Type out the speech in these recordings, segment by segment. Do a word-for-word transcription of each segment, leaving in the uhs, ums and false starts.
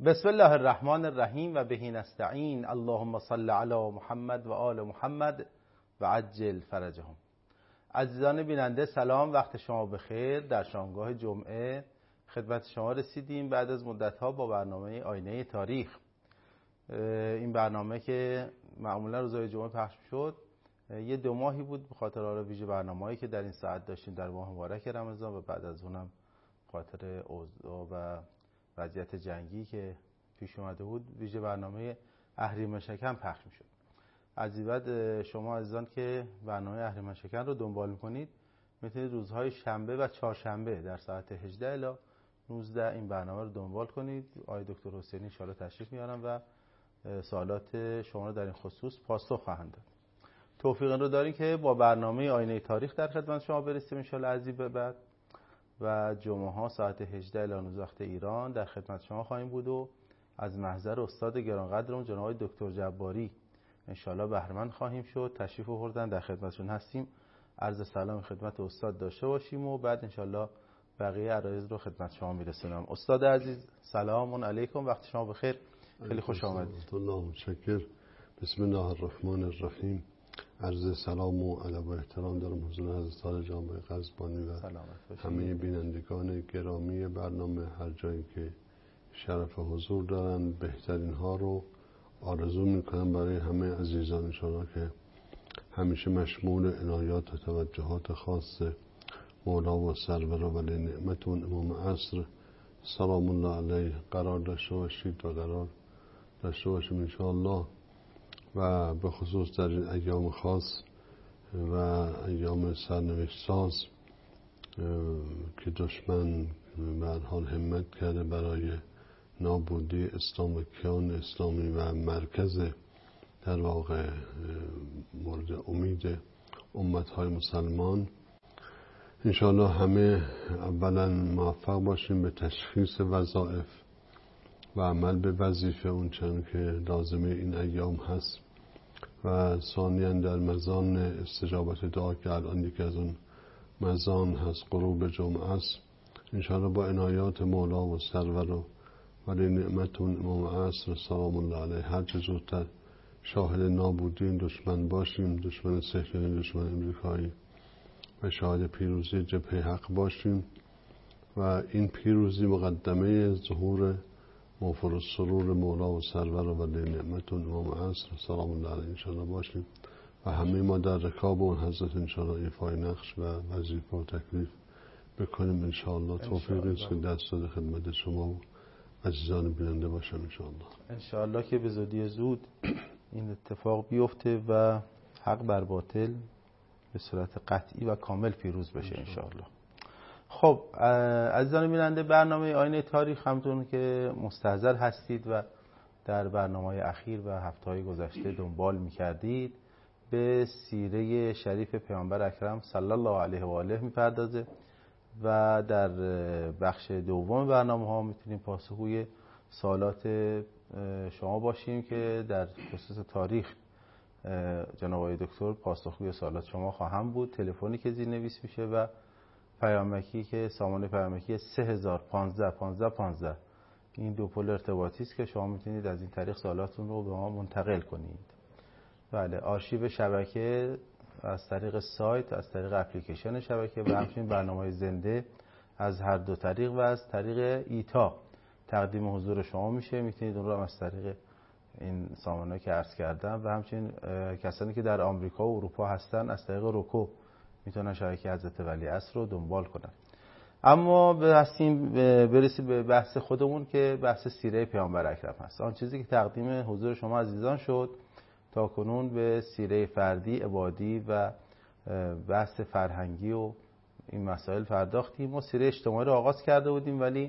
بسم الله الرحمن الرحیم و بهی نستعین. اللهم صل علی محمد و آل محمد و عجل فرجهم. عزیزان بیننده سلام، وقت شما بخیر. در شامگاه جمعه خدمت شما رسیدیم بعد از مدت‌ها با برنامه آینه تاریخ. این برنامه که معمولا روزهای جمعه پخش شد یه دو ماهی بود به خاطر آره ویژه برنامه‌ای که در این ساعت داشتیم در ماه مبارک رمضان و بعد از اونم خاطر اوضاع و وضعیت جنگی که پیش اومده بود ویژه برنامه اهریمن شکن پخش میشد. از این بعد شما عزیزان که برنامه اهریمن شکن رو دنبال میکنید میتونید روزهای شنبه و چهارشنبه در ساعت هجده الی نوزده این برنامه رو دنبال کنید. آقای دکتر حسینی ان شاءالله تشریف میارن و سوالات شما رو در این خصوص پاسخ خواهند داد. توفیق رو داریم که با برنامه آینه تاریخ در خدمت شما برسیم ان شاءالله از این به بعد و جمعه ها ساعت هجده الی نوزده وقت ایران در خدمت شما خواهیم بود و از محضر استاد گرانقدرمون جناب آقای دکتر جباری ان شاءالله بهره مند خواهیم شد. تشریف آوردن در خدمتشون هستیم. عرض سلام خدمت استاد داشته باشیم و بعد ان شاءالله بقیه عرایض رو خدمت شما میرسونم. استاد عزیز سلام علیکم، وقت شما بخیر، خیلی خوش آمدید. الله متشکر. بسم الله الرحمن الرحیم. عرض سلام و ادب و احترام دارم حضور حضرت عالی جناب قزبانی و همه بینندگان گرامی برنامه هر جایی که شرف حضور دارن. بهترین ها رو آرزو میکنم برای همه عزیزان انشاءالله که همیشه مشمول عنایات و توجهات خاص مولا و سرور و ولی نعمتون امام عصر سلام الله علیه قرار داشته باشید و قرار داشته باشیم انشاءالله. و به خصوص در این ایام خاص و ایام سرنوشت ساز که دشمن به هر حال همت کرده برای نابودی اسلام و کیان اسلامی و مرکز در واقع مورد امید امتهای مسلمان، انشاءالله همه اولا موفق باشیم به تشخیص وظایف و عمل به وظیفه اون چند که لازمه این ایام هست و ثانیاً در مزان استجابت دعا که الان یکی از اون مزان هست غروب جمعه است، انشاءالله با عنایات مولا و سرور و ولی نعمتون امام عصر سلام الله علیه هر چه زودتر شاهد نابودی این دشمن باشیم، دشمن صهیونی، دشمن امریکایی، و شاهد پیروزی جبهه حق باشیم و این پیروزی مقدمه ظهور موفر السرور مولا و سرور و ولی نعمتون امام عصر سلام الله علیه انشاءالله باشیم و همه ما در رکاب اون حضرت انشاءالله ایفای نقش و وظیفه و تکلیف بکنیم انشاءالله. توفیق است که دست داده خدمت شما و عزیزان بیننده باشم انشاءالله. انشاءالله که به زودی زود این اتفاق بیفته و حق بر باطل به صورت قطعی و کامل پیروز بشه انشاءالله. خب عزیزان بیننده برنامه آینه تاریخ همونطور که مستحضر هستید و در برنامه‌های اخیر و هفته‌های گذشته دنبال می‌کردید به سیره شریف پیامبر اکرم صلی الله علیه و آله می‌پردازه و در بخش دوم برنامه‌ها می‌تونیم پاسخگوی سوالات شما باشیم که در خصوص تاریخ جناب آقای دکتر پاسخگوی سوالات شما خواهم بود. تلفنی که زیرنویس میشه و پیامکی که سامانه پیامکی سه هزار و پانزده پانزده پانزده این دو پل ارتباطی است که شما میتونید از این طریق سوالاتتون رو به ما منتقل کنید. بله، آرشیو شبکه از طریق سایت، از طریق اپلیکیشن شبکه و همچنین برنامه‌های زنده از هر دو طریق و از طریق ایتا تقدیم حضور شما میشه. میتونید اون رو از طریق این سامانه که عرض کردم و همچنین کسانی که در آمریکا و اروپا هستن از طریق روکو میتونن شبکه حضرت ولیعصر رو دنبال کنن. اما برسیم برسیم به بحث خودمون که بحث سیره پیامبر اکرم هست. آن چیزی که تقدیم حضور شما عزیزان شد تا کنون به سیره فردی، عبادی و بحث فرهنگی و این مسائل پرداختیم. ما سیره اجتماعی رو آغاز کرده بودیم ولی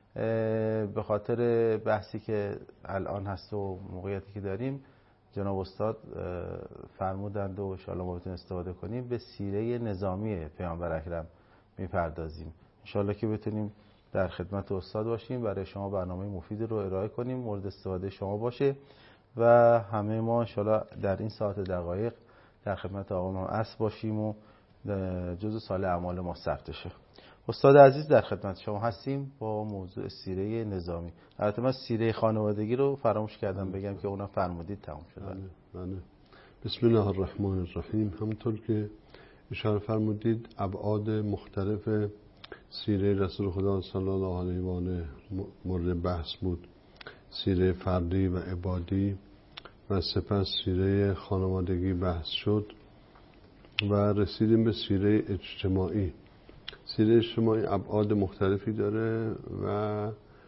به خاطر بحثی که الان هست و موقعیتی که داریم جناب استاد فرمودند و ان شاءالله ما بتونیم استفاده کنیم به سیره نظامی پیامبر اکرم میپردازیم. ان شاءالله که بتونیم در خدمت استاد باشیم، برای شما برنامه مفید رو ارائه کنیم، مورد استفاده شما باشه و همه ما ان شاءالله در این ساعت دقایق در خدمت آقا امام عصر باشیم و جزء صالح اعمال ما ثبت شه. استاد عزیز در خدمت شما هستیم با موضوع سیره نظامی. البته من سیره خانوادگی رو فراموش کردم بگم که اونم فرمودید تموم شده. بله بله. بسم الله الرحمن الرحیم. همونطور که اشاره فرمودید ابعاد مختلف سیره رسول خدا صلی الله علیه و آله مورد بحث بود. سیره فردی و عبادی و سپس سیره خانوادگی بحث شد و رسیدیم به سیره اجتماعی. سیره اجتماعی ابعاد مختلفی داره و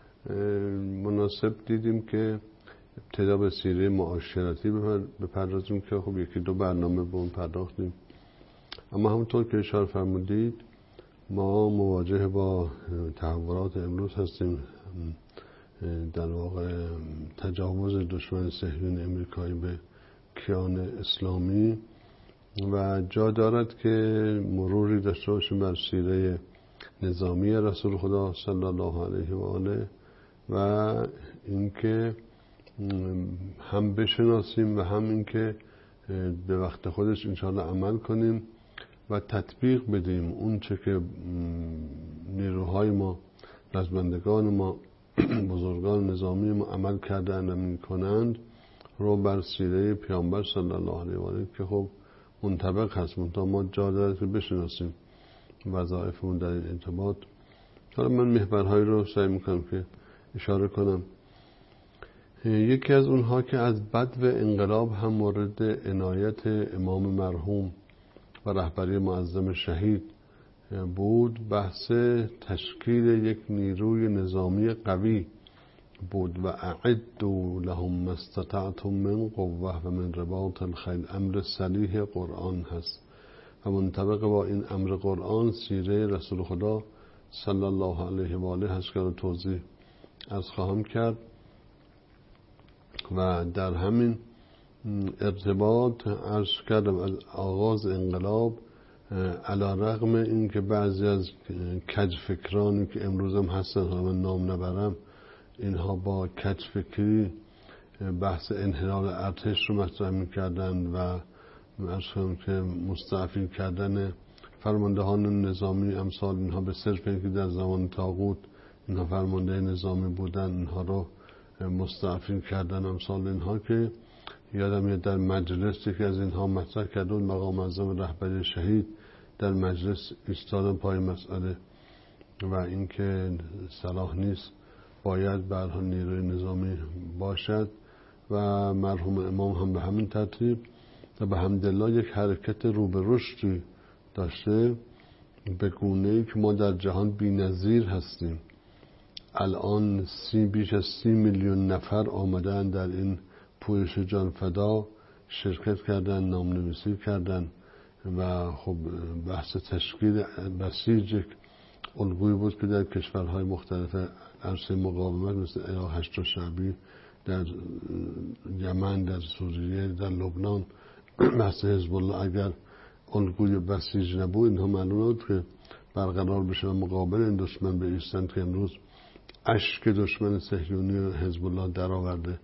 مناسب دیدیم که ابتدا به سیره معاشرتی بپردازیم که خب یکی دو برنامه به اون پرداختیم. اما همونطور که اشاره فرمودید ما مواجه با تحولات امروز هستیم، در واقع تجاوز دشمن صهیونی امریکایی به کیان اسلامی و جا دارد که مروری داشته باشیم بر سیره نظامی رسول خدا صلی الله علیه و آله و اینکه هم بشناسیم و هم اینکه به وقت خودش انشاءالله عمل کنیم و تطبیق بدیم اون چه که نیروهای ما، رزمندگان ما، بزرگان نظامی ما عمل کردن و میکنند رو بر سیره پیامبر صلی الله علیه و آله که خب منطبق هست، منطقه ما جا دارد که بشناسیم وظایفمون در این ارتباط. حالا من محورهایی رو سعی میکنم که اشاره کنم. یکی از اونها که از بدو انقلاب هم مورد عنایت امام مرحوم و رهبری معظم شهید بود، بحث تشکیل یک نیروی نظامی قوی بود و اعدوا لهم ما استطعتم من قوه و من رباط الخیل. امر صریح قرآن هست و منطبق با این امر قرآن سیره رسول خدا صلی الله علیه و آله هست که رو توضیح از خواهم کرد و در همین ارتباط عرض کردم از آغاز انقلاب علی رغم این که بعضی از کجفکرانی که امروز هم هستن، من نام نبرم، اینها با کجفکری بحث انحلال ارتش رو مطرح میکردن و عرض کنم که مستعفی کردن فرماندهان نظامی امثال اینها به صرف اینکه در زمان طاغوت اینها فرمانده نظامی بودن اینها رو مستعفی کردن امثال اینها، که یادم میاد در مجلس یکی از اینها مطرح کردن مقام معظم رهبری شهید در مجلس ایستادن پای مسئله و اینکه صلاح نیست، باید به هر حال نیروی نظامی باشد و مرحوم امام هم به همین ترتیب و به حمدالله یک حرکت رو به رشدی داشته به گونه‌ای که ما در جهان بی‌نظیر هستیم. الان سی بیش از سی میلیون نفر آمدن در این پویش جان فدا شرکت کردن، نامنویسی کردن و خب بحث تشکیل بسیج یک الگویی بود که در کشورهای مختلف عرصه مقاومت مثل عراق هشت شعبی، در یمن، در سوریه، در لبنان، بحث حزب الله اگر الگوی بسیج نبود اینها معلوم بود که برقرار بشه و مقابل این دشمن به ایستند که امروز اشک دشمن صهیونی و حزب الله در آورده.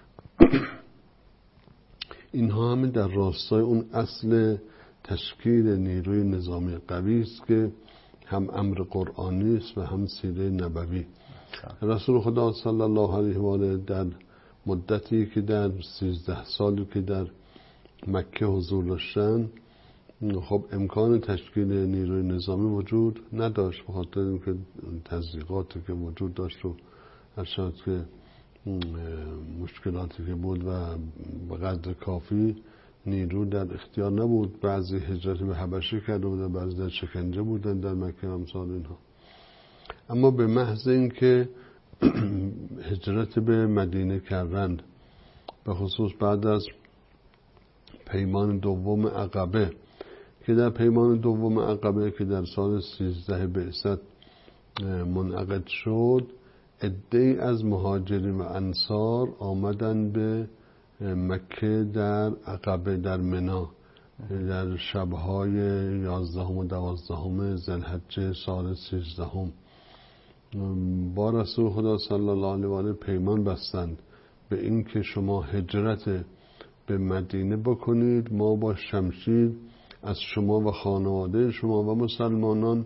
اینها همین در راستای اون اصل تشکیل نیروی نظامی قوی است که هم امر قرآنی است و هم سیره نبوی. رسول خدا صلی الله علیه و آله در مدتی که در سیزده سالی که در مکه حضور داشتن خب امکان تشکیل نیروی نظامی وجود نداشت، به خاطر اینکه تضییقاتی که وجود داشت و هرچند که مشکلاتی که بود و به قدر کافی نیرو در اختیار نبود. بعضی هجرت به حبشه کرده بودن، بعضی در شکنجه بودن در مکه و امثال اینها. اما به محض اینکه هجرت به مدینه کردند، به خصوص بعد از پیمان دوم عقبه که در پیمان دوم عقبه که در سال سیزده بعثت منعقد شد، عده‌ای از مهاجرین و انصار آمدن به مکه در عقبه در منی در شبهای یازدهم و دوازدهم ذوالحجه سال سیزدهم با رسول خدا صلی الله علیه و آله پیمان بستند به این که شما هجرت به مدینه بکنید، ما با شمشیر از شما و خانواده شما و مسلمانان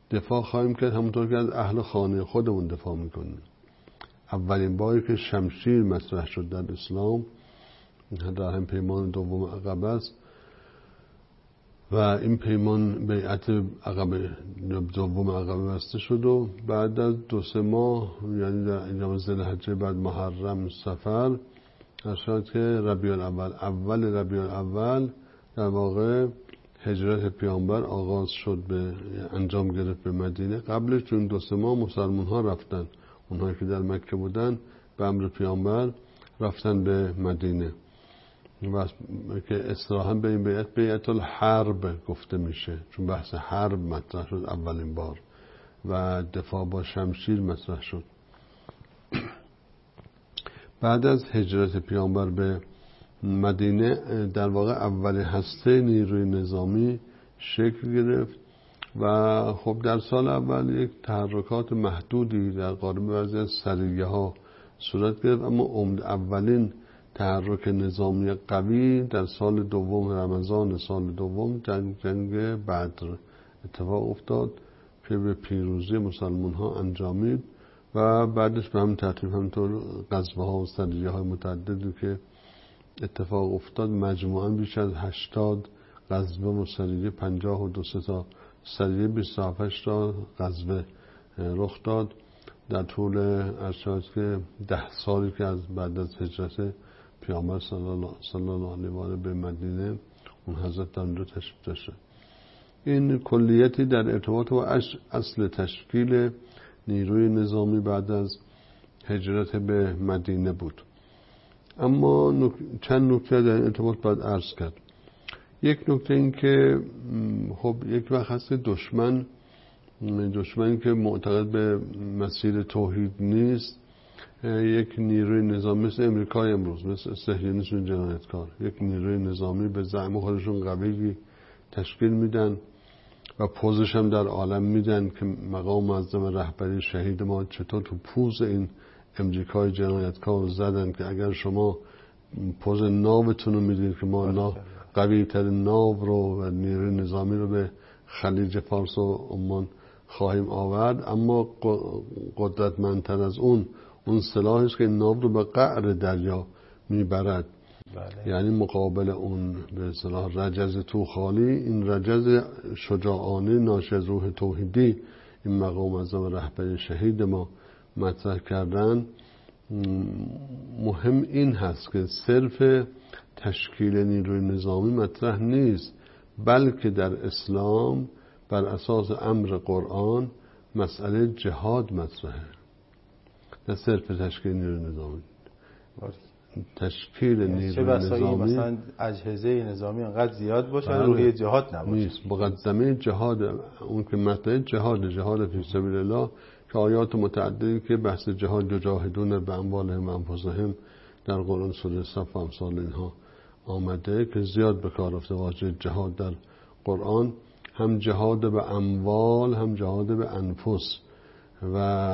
دفاع خواهیم کرد همونطور که از اهل خانه خودمون دفاع میکنیم. اولین باری که شمشیر مطرح شد در اسلام در هم پیمان دوم عقبه است و این پیمان بیعت عقبه دوم عقبه بسته شد و بعد از دو سه ماه یعنی در ایام ذوالحجه بعد محرم صفر ارشاد که ربیع الاول اول ربیع الاول در واقع هجرت پیامبر آغاز شد به انجام گرفت به مدینه. قبلش چون دو سه ماه مسلمان ها رفتن، اونهایی که در مکه بودن به امر پیامبر رفتن به مدینه و که اصطلاحاً به این بیعت بیعت الحرب گفته میشه چون بحث حرب مطرح شد اولین بار و دفاع با شمشیر مطرح شد. بعد از هجرت پیامبر به مدینه در واقع اول هسته نیروی نظامی شکل گرفت و خب در سال اول یک تحرکات محدودی در قالب بعضی از سریه ها صورت گرفت، اما اولین تحرک نظامی قوی در سال دوم رمضان سال دوم جنگ جنگ بدر اتفاق افتاد که به پیروزی مسلمان ها انجامید و بعدش به هم ترتیب همینطور غزوه ها و سریه های متعددی که اتفاق افتاد مجموعاً بیش از هشتاد غزوه و سریه پنجاه و دو تا سریه بیست و هفت تا غزوه رخ داد در طول ارشاد که ده سالی که از بعد از هجرت پیامبر صلی الله, صلی الله علیه و آله به مدینه اون حضرت در اونجا تشریف داشته. این کلیتی در ارتباط با اصل تشکیل نیروی نظامی بعد از هجرت به مدینه بود. اما نک... چند نکته در این ارتباط باید عرض کرد. یک نکته این که خب یک وقت هست دشمن دشمنی که معتقد به مسیر توحید نیست یک نیروی نظامی مثل امریکای امروز مثل صهیونیسم جنایتکار یک نیروی نظامی به زعم خودشون قوی تشکیل میدن و پوزش هم در عالم میدن که مقام معظم رهبری شهید ما چطور تو پوز این امریکای جنایتکار زدن که اگر شما پوز ناوتون رو میدید که ما ناو قوی تر ناو رو و نیروی نظامی رو به خلیج فارس و عمان خواهیم آورد، اما قدرتمندتر از اون اون سلاحش که ناو رو به قعر دریا میبرد. بله. یعنی مقابل اون به اصطلاح رجز توخالی این رجز شجاعانه ناشی از روح توحیدی این مقام معظم رهبری شهید ما مطرح کردن. مهم این هست که صرف تشکیل نیروی نظامی مطرح نیست، بلکه در اسلام بر اساس امر قرآن مسئله جهاد مطرحه، نه صرف تشکیل نیروی نظامی. تشکیل نیروی نظامی مثلا اجهزه نظامی انقدر زیاد باشه روی جهاد نباشه نیست. مقدمه جهاد اون که مطلب جهاد جهاد فی سبیل الله که آیات متعددی که بحث جهاد یجاهدون به اموالهم و انفسهم در قرآن سوره صف و امثال اینها آمده که زیاد به کار رفته واژه جهاد در قرآن، هم جهاد به اموال هم جهاد به انفس و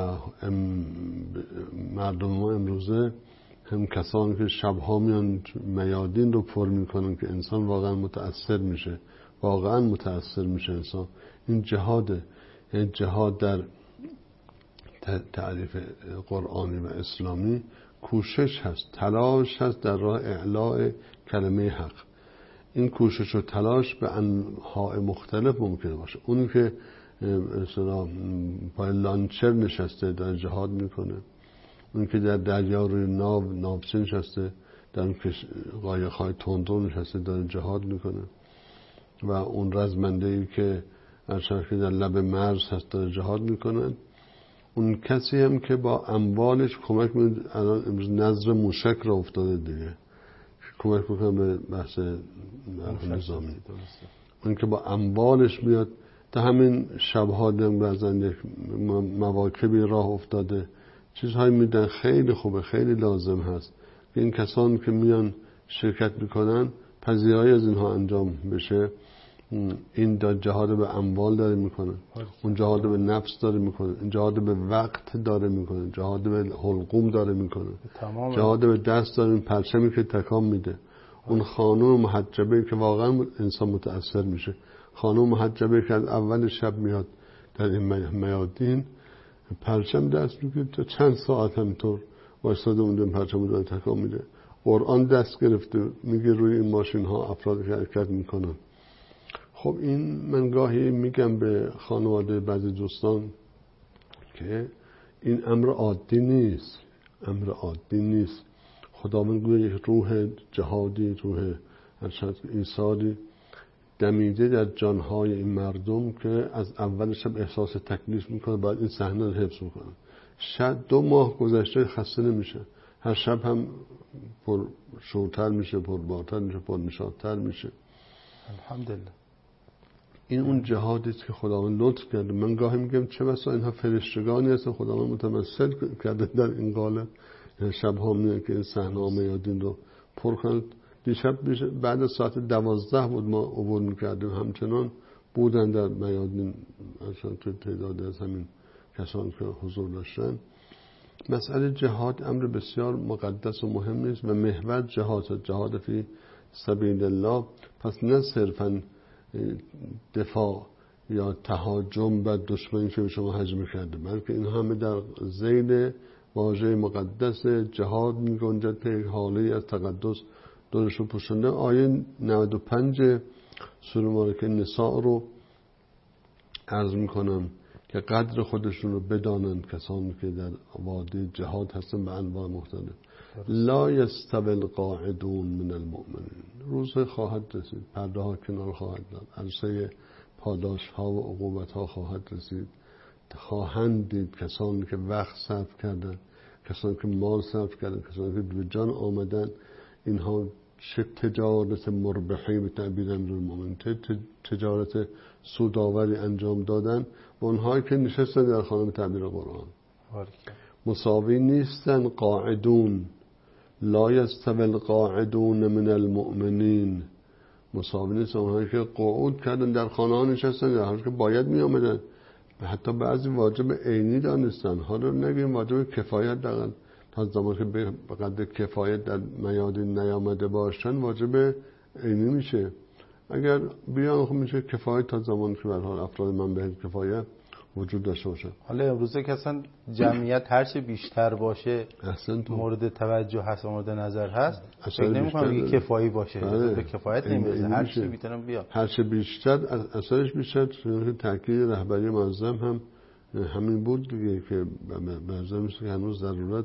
مردم ما امروزه هم کسانی که شبها میان میادین رو پر میکنن که انسان واقعا متأثر میشه واقعا متأثر میشه انسان. این جهاده، یعنی جهاد در تعریف قرآنی و اسلامی کوشش هست، تلاش هست در راه اعلاء کلمه حق. این کوشش و تلاش به انواع مختلف ممکنه باشه. اونی که مثلا پای لانچر نشسته در جهاد میکنه، اون که در دریا روی ناو ناوچه نشسته در اون قایق‌های تندرو نشسته در جهاد میکنه، و اون رزمنده‌ای که ارشد در لب مرز هست در جهاد میکنه. اون کسی هم که با اموالش کمک میده، الان امروز نظر موشک را افتاده دیگه، کمک میکنه به بحث نظامی. اون که با اموالش میاد تا همین شبها دم بزن یک مواکبی راه افتاده چیزهایی میدن، خیلی خوبه، خیلی لازم هست که این کسان که میان شرکت میکنن پذیرایی از اینها انجام بشه. این جهاد به اموال داره میکنه، اون جهاد به نفس داره میکنه، این جهاد به وقت داره میکنه، جهاد به حلقوم داره میکنه، جهاد به دست داره، این پرچمی که تکان میده. اون خانم محجبه که واقعا انسان متأثر میشه، خانم محجبه که از اول شب میاد در این میادین پرچم دست میگیره تا چند ساعت همینطور وایساده مونده پرچم رو داره تکان میده. قرآن دست گرفته میگه روی این ماشین ها افراد که حرکت میکنن. خب این من گاهی میگم به خانواده بعضی دوستان که این امر عادی نیست، امر عادی نیست. خداوند گویا یک روح جهادی، روح ارشد ایثاری دمیده در جانهای این مردم که از اول شب احساس تکلیف میکنه، بعد این صحنه رو حفظ میکنه. شاید دو ماه گذشته خسته نمیشه، هر شب هم پر شورتر میشه، پر بارتر میشه، پر نشاطتر میشه. الحمدلله. این اون جهادی است که خداوند لطف کرده. من گاهی میگم چه بسا اینها فرشتگانی هستن خداوند متمثل کرده در این قالب. شب ها میگن که این صحنه ها میادین رو پر کنند. دیشب بعد از ساعت دوازده بود ما عبور میکردیم، همچنان بودن در میادین اصلا تو تعداد از همین کسان که حضور داشتن. مسئله جهاد امر بسیار مقدس و مهم نیست و محور جهاد، جهاد فی سبیل الله. پس نه صرفا دفاع یا تهاجم بر دشمنی که به شما هجمه کرده، بلکه این همه در ذیل واژه مقدس جهاد می گنجد که یک حاله از تقدس دورش رو پوشنده. آیه نود و پنج سوره مبارکه نساء رو عرض می کنم که قدر خودشون رو بدانند کسانی که در وادی جهاد هستن به انواع مختلف. لا یستوی القاعدون من المؤمنین. روز خواهد رسید، پرده ها کنار خواهد داد، عرصه پاداش ها و عقوبت ها خواهد رسید. خواهند دید کسانی که وقت صرف کردن، کسانی که مال صرف کردن، کسانی که به جان آمدن. اینها چه تجارت مربحی به تعبیر امیرالمومنین، تجارت سودآوری انجام دادن. و اونهایی که نشستن در خانه به تعبیر قرآن مساوی نیستن. قاعدون لا یستوی القاعدون من المؤمنین. مساوی نیستن اونهایی که قعود کردن در خانه ها نشستن در حالی که باید می آمدن. حتی بعضی واجب عینی دانستن، حالا نگیم واجب کفایت دارن. تا زمان که به قدر کفایت در میادین نیامده باشن واجب عینی میشه. اگر بیان خب میشه کفایت تا زمان که به حال افراد منبع کفایت وجود داشته باشه. حالا امروزه که اصلا جمعیت هر چه بیشتر باشه مورد توجه هست و مورد نظر هست، فکر نمی‌کنم که کفایی باشه. بله. به کفایت نمیرسه. هر چی میتونم بیاد. هر چه بیشتر اثرش بیشتر. تاکید رهبری معظم هم همین بود دیگه که معظم میشه که هنوز ضرورت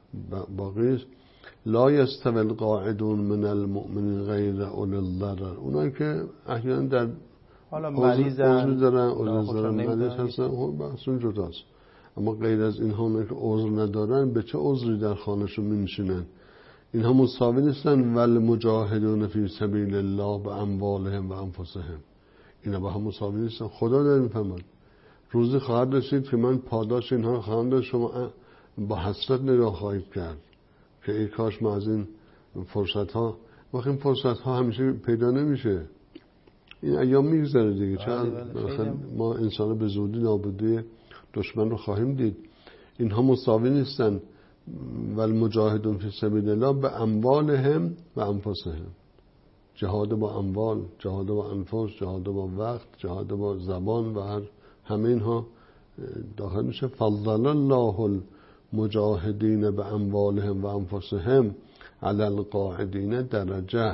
باقی است. لا یستوی القاعدون من المؤمنین غیر اولی الضرر. اونایی که احیانا در حالا مریضن، عذر دارن، عذر دارن، مریض هستن، خب بحثون جداست. اما غیر از اینها اونایی که عذر ندارن به چه عذری در خانهشون می‌نشینن؟ اینها مساوی نیستن. والمجاهدون فی سبیل الله باموالهم و انفسهم. اینا با هم مساوی نیستن. خدا داره میفهمد روزی خواهد رسید که من پاداش اینها خواهم داد، شما با حسرت نگاه خواهید کرد که ای کاش ما از این فرصت ها، وقتی این فرصت ها همیشه پیدا نمیشه. این ایام میگذره دیگه. چند ما انسان به زودی نابودی دشمن رو خواهیم دید. اینها مساوی نیستن. والمجاهدون فی سبیل الله به اموالهم و انفسهم. جهاد با اموال، جهاد با انفس، جهاد با وقت، جهاد با زبان و هر همه اینها داخل میشه. فضل الله المجاهدین به اموالهم و انفسهم علی القاعدین درجه.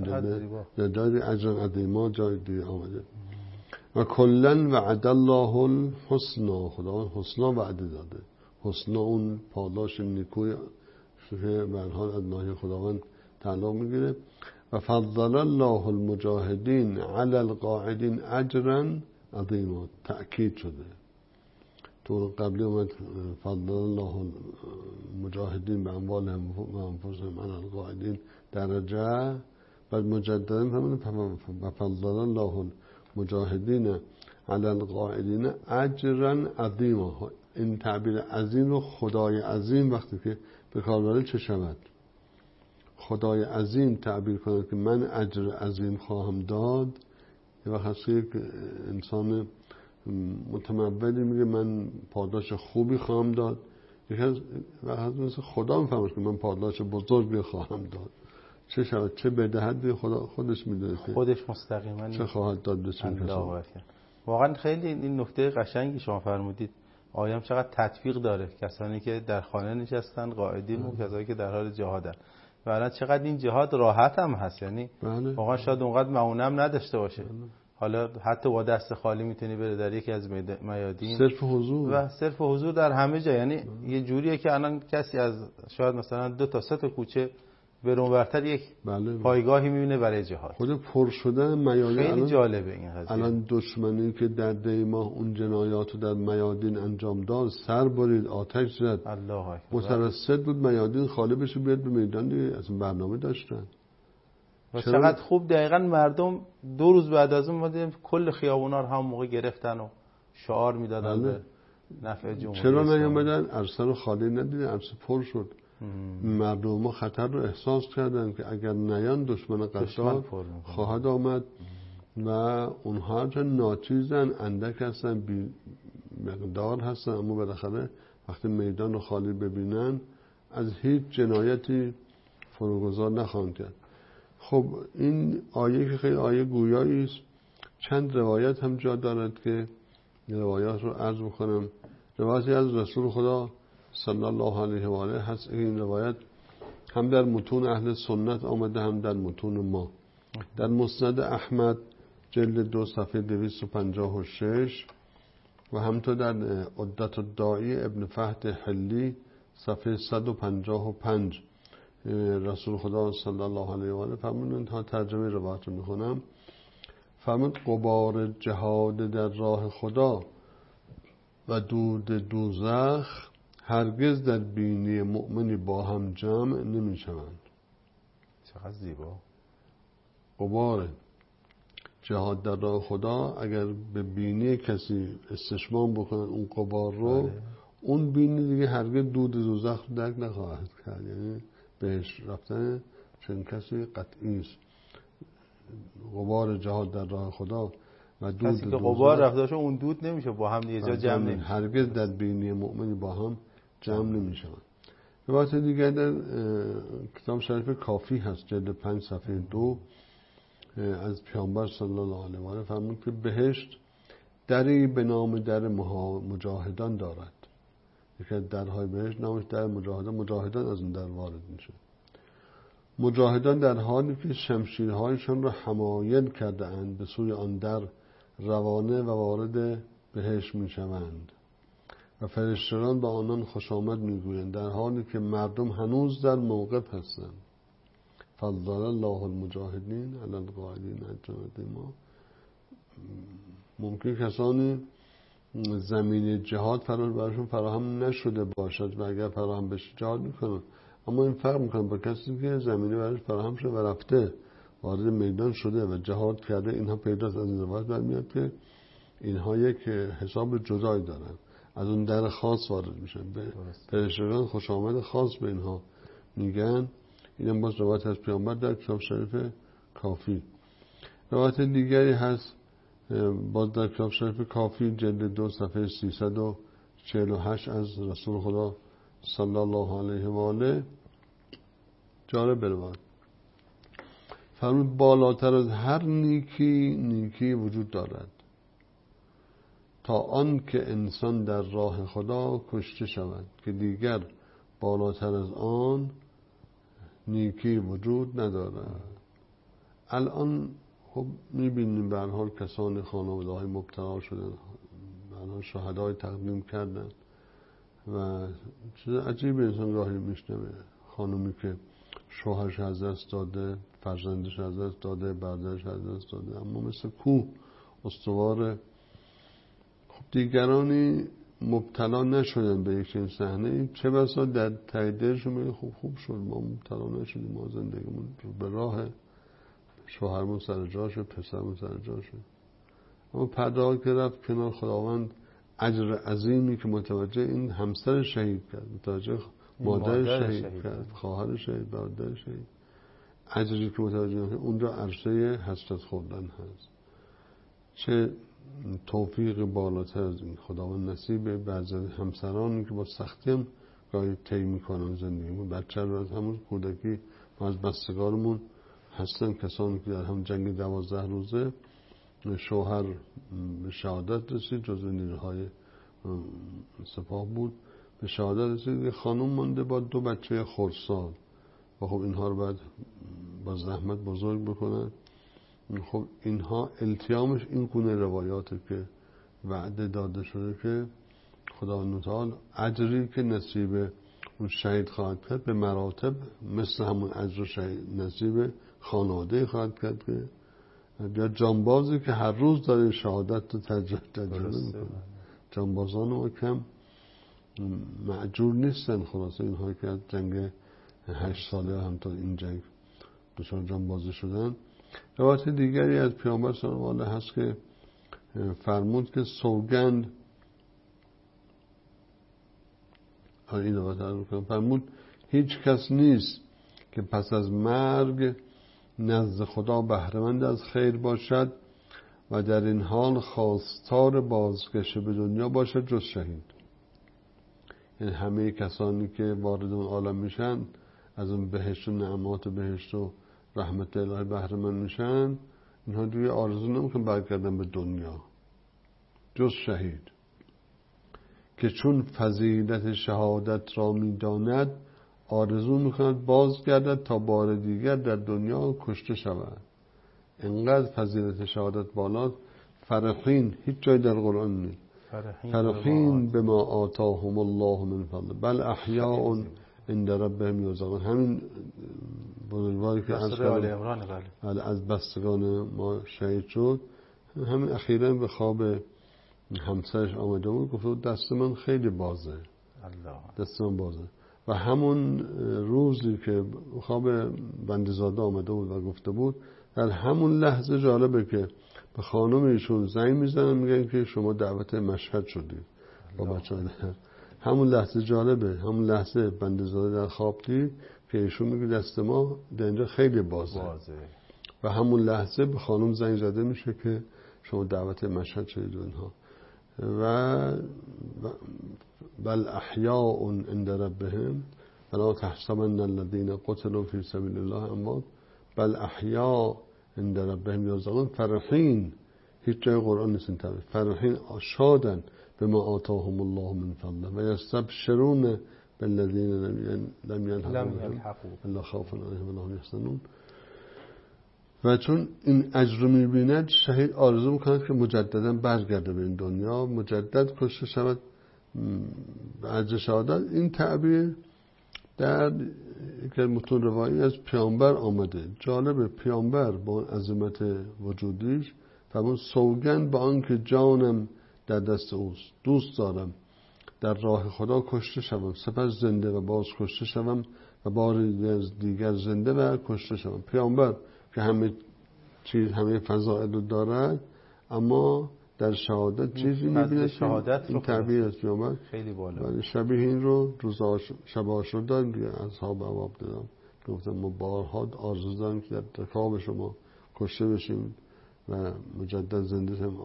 درجه اجر عظیما جای دیگه آمده. و کلا وعد الله الحسنا. خداوند حسنا وعده داده. حسنا اون پاداش نیکوی که به هر حال از ناحیه خداوند تعلق میگیره. و فضل الله المجاهدین علی القاعدین اجرا عظیما. تأکید شده. تو قبلی اومد فضل الله المجاهدین به اموالهم و انفسهم علی القاعدین درجه. بعد مجددا فرمود و فضل الله المجاهدین علی القاعدین اجرا عظیما. این تعبیر عظیم رو خدای عظیم وقتی که به کار بره چه شود؟ خدای عظیم تعبیر کنه که من اجر عظیم خواهم داد. یه وقت هست که انسان متمولی میگه من پاداش خوبی خواهم داد. یکی از وقت مثل خدا میفهمه که من پاداش بزرگی خواهم داد. چه شود؟ چه بدهد خدا خودش میدونه خودش مستقیما چه خواهد داد به چه کسی. واقعا خیلی این نکته قشنگی شما فرمودید. آیام چقدر تطبیق داره، کسانی که در خانه نشستن قاعدین و کسانی که در حال جهادن. واقعا چقدر این جهاد راحت هم هست، یعنی واقعا شاید اونقدر معونم نداشته باشه. بله. حالا حتی با دست خالی میتونی بره در یکی از میادین، صرف حضور و صرف حضور در همه جا. یعنی بله. یه جوریه که الان کسی از شاید مثلا دو تا سه تا کوچه برونورتر یک بله. پایگاهی میبینه برای جهاد. خود پر شدن میادین خیلی الان جالبه این قضیه. الان دشمنی که در دی ماه اون جنایات رو در میادین انجام داد، سر برید، آتش زد، الله اکبر، مترصد بود میادین خالی بشه بیاد به میدان دیگه. از برنامه داشتن. و چقدر خوب دقیقاً مردم دو روز بعد از اون ما دیدیم کل خیابونا رو هم موقع گرفتن و شعار میدادن به نفع جمهوری. چرا نیومدن؟ عرصه رو خالی ندیدن، عرصه پر شد. مردم ما خطر رو احساس کردن که اگر نیان دشمن قصاد خواهد آمد و اونها چون ناچیزن، اندک هستن، بی مقدار هستن، اما بالاخره وقتی میدان رو خالی ببینن از هیچ جنایتی فروگذار نخواهند کرد. خب این آیه که خیلی آیه گویایی است. چند روایت هم جا دارد که روایات رو عرض بکنم. روایتی از رسول خدا صلی الله علیه و آله هست. این روایت هم در متون اهل سنت آمده هم در متون ما. در مسند احمد جلد دو صفحه دویست و پنجاه و شش و همطور در عدت الداعی ابن فهد حلی صفحه صد و پنجاه و پنج رسول خدا صلی الله علیه و آله فرمودند، تا ترجمه روایت رو میخونم، فرمود غبار جهاد در راه خدا و دود دوزخ هرگز در بینی مؤمنی با هم جمع نمی شوند. چقدر زیبا. غبار جهاد در راه خدا اگر به بینی کسی استشمام بکنن اون غبار رو بله. اون بینی دیگه هرگز دود دوزخ رو درک نخواهد کرد. یعنی بهش رفتن چون کسی قطعی است. غبار جهاد در راه خدا و دود کسی که غبار رفتاشه اون دود نمیشه با هم یه جا جمع نمیشه. هرگز در بینی مؤمنی با هم جمع نمیشه. روایت دیگر در کتاب شریف کافی هست جلد پنج صفحه دو از پیامبر صلی الله علیه و آله فرمود که بهشت دری به نام در مجاهدان دارد. یکی از درهای بهشت نامش در مجاهدان، مجاهدان از اون در وارد میشه. مجاهدان در حالی که شمشیرهایشان را حمایل کرده اند به سوی آن در روانه و وارد بهشت میشوند و فرشتگان با آنان خوش آمد میگویند در حالی که مردم هنوز در موقف هستند. فضل الله المجاهدین علی القاعدین اجر ما. ممکن کسانی زمین جهاد براشون فراهم نشده باشد و اگر فراهم بشه جهاد میکنن، اما این فرق میکنه با کسی که زمینه براش فراهم شده و رفته وارد میدان شده و جهاد کرده. اینها پیداست از این روایت برمیاد که اینها یک حساب جدایی دارن، از اون در خاص وارد میشن. به فرشتگان خوش آمد خاص به اینها میگن. اینم باز روایت از پیامبر در کتاب شریف کافی. روایت دیگری هست باز در کتاب شریف کافی جلد دو صفحه سیصد و چهل و هشت از رسول خدا صلی الله علیه و آله. جالب روایت فرمود بالاتر از هر نیکی نیکی وجود دارد تا آن که انسان در راه خدا کشته شود که دیگر بالاتر از آن نیکی وجود ندارد. الان خب میبینیم به هر حال کسان خانواده های مبتلا شدن، به هر حال شهدای تقدیم کردن و چیز عجیب انسان گاهی میشنوه خانومی که شوهرش از دست داده، فرزندش از دست داده، برادرش از دست داده، اما مثل کوه استوار. خب دیگرانی مبتلا نشدن به یک چنین صحنه، چه بسا در تاییدشون میگه خوب خوب شد ما مبتلا نشدیم، ما زندگیمون به راه، شوهرمون سر جاشه، پسرمون سر جاشه. اما پدر که رفت کنار خداوند اجر عظیمی که متوجه این همسر شهید کرد، متوجه مادر شهید, شهید کرد، خواهر شهید، برادر شهید، اجری که متوجه اونجا عرصه حسرت خوردن هست. چه توفیق بالاتر از این خداوند نصیب بعضی همسرانی که با سختی هم گاهی طی میکنن زندگیمون. بچه رو از همون کودکی ما از بستگارمون هستن، کسانی که در هم جنگ دوازده روزه شوهر به شهادت رسید، جزو نیروهای سپاه بود، به شهادت رسید که خانم مانده با دو بچه خردسال و خب اینها رو باید با زحمت بزرگ بکنن. خب اینها التیامش این گونه روایاته که وعده داده شده که خداوند تعالی اجری که نصیب اون شهید خواهد کرد به مراتب مثل همون اجر شهید نصیب خانواده خواهد کرد که یا جانبازی که هر روز داره شهادت رو تجربه میکنه. جانبازان ما کم معجور نیستن. خلاصه اینها که از جنگ هشت ساله هم تا این جنگ دچار جانبازی شدن. روایت دیگری از پیامبر صلی الله علیه و آله هست که فرمود که سوگند این روایت رو کنم فرمود هیچ کس نیست که پس از مرگ نزد خدا بهره‌مند از خیر باشد و در این حال خواستار بازگشت به دنیا باشد جز شهید. یعنی همه کسانی که وارد اون عالم میشن از اون بهشت و نعمات بهشت و رحمت الهی بهره‌مند میشن، اینها دیگه آرزو نمیکنن برگردن به دنیا جز شهید که چون فضیلت شهادت را میداند آرزو میکند بازگردد تا بار دیگر در دنیا کشته شود. انقدر فضیلت شهادت بالاست. فرحین هیچ جای در قرآن نیست. فرحین بما آتاهم الله من فضل بل احیاء عند ربهم یرزقون. همین بزرگواری که از از بستگان ما شهید شد، همین اخیراً به خواب همسرش آمده بود گفت دست من خیلی بازه، دست من بازه. و همون روزی که خواب بندزاده آمده بود و گفته بود، در همون لحظه جالبه که به خانم ایشون زنگ میزنن میگن که شما دعوت مشهد شدید با بچه‌ها. همون لحظه جالبه، همون لحظه بندزاده در خواب دید که ایشون میگه دست ما در اینجا خیلی بازه. بازه و همون لحظه به خانم زنگ زده میشه که شما دعوت مشهد شدید و اینها. و بل احیاء عند ربهم ولا تحسبن الذين قتلوا في سبيل الله اموات بل احیاء عند ربهم یرزقون. فرحین هیچ جای قرآن نیست این تعبیر. فرحین شادن بما آتاهم الله من فضله و یستبشرون بالذین لم یلحقوا الا خوفا علیهم ولا هم یحزنون. و چون این اجر رو میبیند شهید آرزو میکند که مجددا برگرده به این دنیا، مجدد کشته شود به اجر شهادت. این تعبیر در یک متون روایی از پیامبر آمده. جالبه پیامبر با عظمت وجودیش فرمود سوگند با آن که جانم در دست اوست، دوست دارم در راه خدا کشته شوم سپس زنده و باز کشته شوم و بار دیگر زنده و کشته شوم. پیامبر که همه چیز همه فضائل رو دارد اما در شهادت چیزی میبینه که این تعبیر از پیامبر خیلی بالا. ولی شبیه این رو روز آش... شب عاشورا داریم دیگه. اصحاب عواب دادم گفتم ما بارها آرزو داریم که در رکاب شما کشته بشیم و مجدد زنده شیم،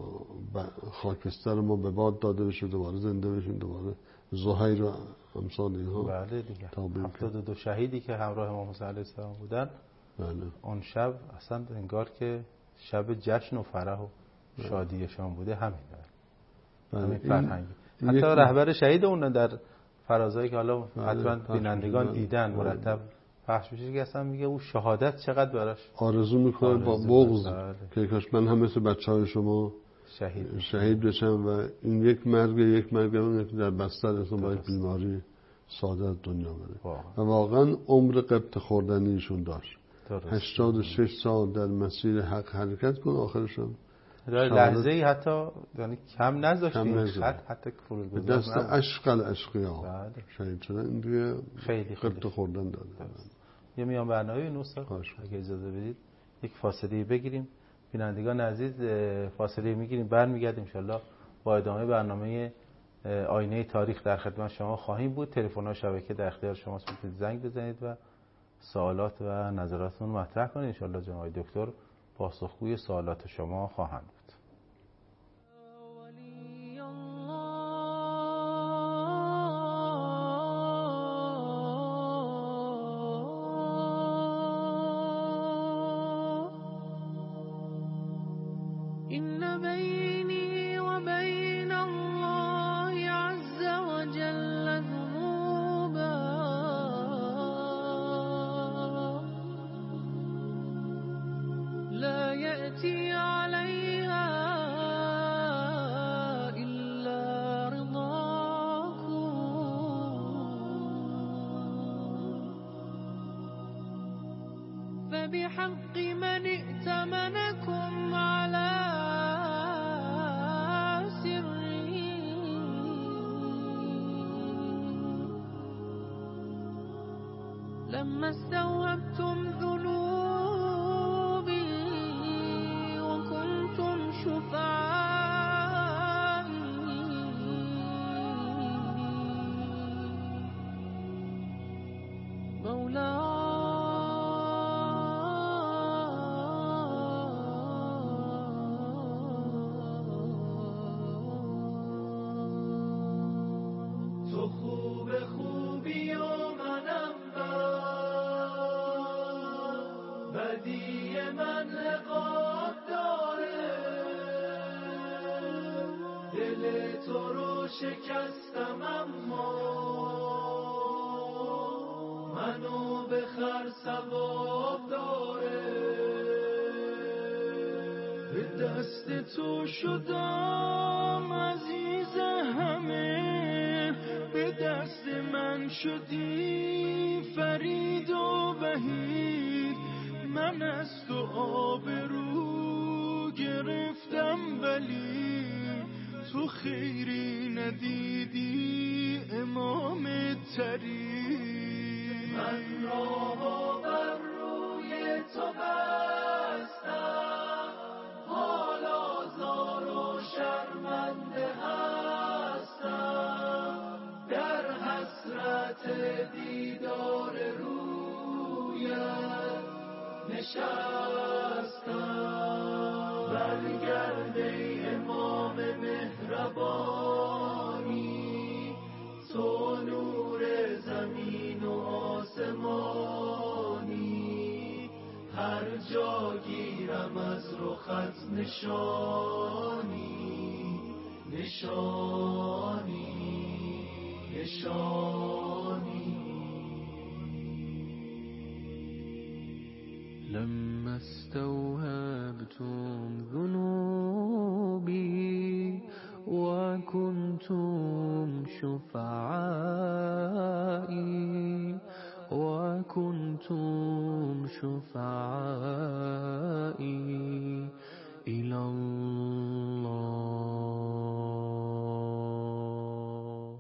خاکستر ما به باد داده بشه دوباره زنده بشیم، دوباره زهیر و امثال اینها. بله دیگه هفتاد و دو شهیدی که همراه امام حسین علیه السلام بودن، بله اون شب اصلا انگار که شب جشن و فرح و شادیشان بوده. همین داره همین فرهنگی. حتی یک... رهبر شهید اون در فرازایی که حالا حتما بینندگان دیدن مرتب پخش میشه که اصلا میگه او شهادت چقدر براش آرزو میکنه با بغض که کاش من هم مثل بچهای شما شهید شهید بشم و این یک مرگ یک مرگ اون که در بستر اصلا با یک بیماری ساده از دنیا بره. و واقعا عمر قبط خوردنیشون داشت. هشتاد و شش سال در مسیر حق حرکت کن، آخرشون در لحظه ای حتی یعنی کم نذاشتین خط حتی فرود دست عشق الاشقیا شهید شدن. این دیگه خیلی قبط خوردن داده. یه میان برنامه نوستاد اگه اجازه بدید یک فاصله بگیریم. بینندگان عزیز فاصله میگیریم، برمیگردیم ان شاءالله با ادامه برنامه آینه تاریخ در خدمت شما خواهیم بود. تلفن ها شبکه در اختیار شماست، میتونید زنگ بزنید و سوالات و نظراتتون مطرح کنید. ان شاءالله جناب دکتر پاسخگوی سوالات شما خواهند بود. این بيني وبين الله عز وجل ذنوبا لا يأتي عليها إلا رضاكم فبحق من ائتمنكم على سره لما استوهبتم ذنوبي وكنتم شفعائي مولاي تو خوب خوبی و منم بد بدی من عقاب داره دل تو رو شکستم اما منو بخر ثواب داره به دست تو شدم عزیز همه به دست من شدی فرید و وحید من از تو آبرو گرفتم ولی تو خیری ندیدی امام تری من راهو بر روی تو بستم حال آزار و شرمنده هستم در حسرت دیدار رویت نشستم برگرد ای امام مهربانی تو نور زمین و آسمانی هر جا گیرم از رخت نشانی نشانی نشانی لما استوهبتم ذنوبي وكنتم شفعائي وكنتم شفعائي إلى الله.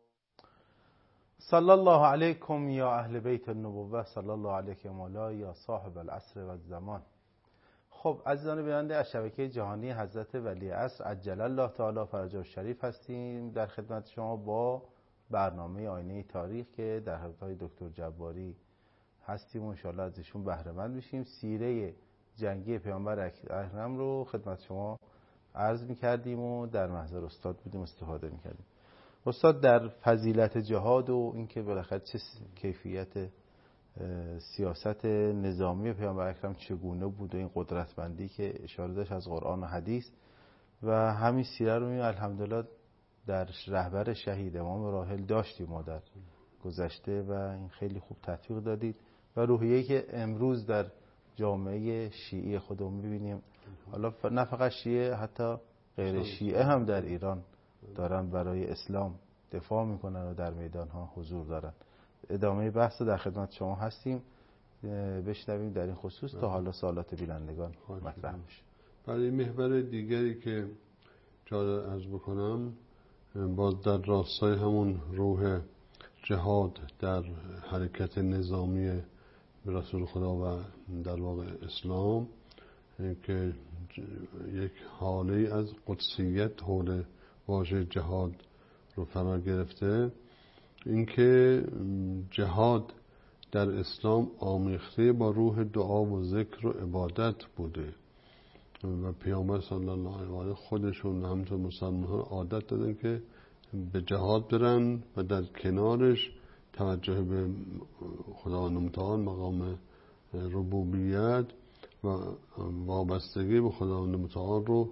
صلی الله علیکم یا اهل بیت النبوه، صلی الله علیکم مولا یا صاحب العصر و الزمان. خب عزیزان بیننده، از شبکه جهانی حضرت ولی عصر عجل الله تعالی فرجه الشریف هستیم در خدمت شما با برنامه آینه تاریخ که در حضرت دکتر جباری هستیم و انشاءالله از ایشون بهره مند بشیم. سیره جنگی پیامبر اکرم رو خدمت شما عرض می‌کردیم و در محضر استاد بودیم استفاده می‌کردیم. استاد در فضیلت جهاد و اینکه بالاخره چه کیفیت سیاست نظامی پیامبر اکرم چگونه بود و این قدرتمندی که اشاره داشت از قرآن و حدیث و همین سیره رو می الحمدلله در رهبر شهید امام راحل داشتیم ما در گذشته و این خیلی خوب تطبیق دادید و روحیه‌ای که امروز در جامعه شیعی خودمون می‌بینیم، حالا نه فقط شیعه، حتی غیر شیعه هم در ایران دارن برای اسلام دفاع میکنن و در میدان ها حضور دارن. ادامه بحث در خدمت شما هستیم، بشنویم در این خصوص تا حالا سوالات بینندگان مطرح بشه. برای محور دیگری که جا عرض بکنم، باز در راستای همون روح جهاد در حرکت نظامی رسول خدا و در واقع اسلام که یک حاله از قدسیت حول واژه جهاد رو فرا گرفته، اینکه جهاد در اسلام آمیخته با روح دعا و ذکر و عبادت بوده و پیامبر صلی الله علیه و آله خودشون همچون مسلمان‌ها عادت دادن که به جهاد برن و در کنارش توجه به خداوند متعال، مقام ربوبیت و وابستگی به خداوند متعال رو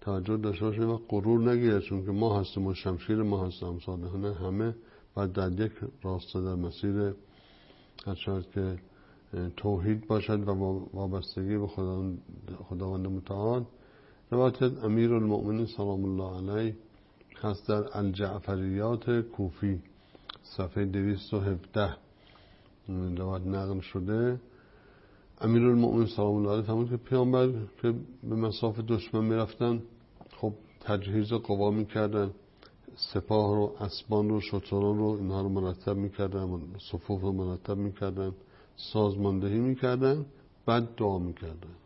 توجه داشته باشیم و غرور نگیره، چون که ما هستیم و شمشیر ما هستیم امثال نه، همه باید در یک راسته در مسیر هرچند که توحید باشد و وابستگی به خداوند خداوند متعال. روایت امیر المؤمنین سلام الله علیه هست در الجعفریات کوفی صفحه دویست و هفده روایت نقل شده. امیر المؤمنین سلام الله علیه فرمود که پیامبر که به مصاف دشمن میرفتن خب تجهیز قوا میکردن، سپاه رو، اسبان رو، شتران رو، اینها رو مرتب میکردن، صفوف رو مرتب میکردن، سازماندهی میکردن، بعد دعا میکردن.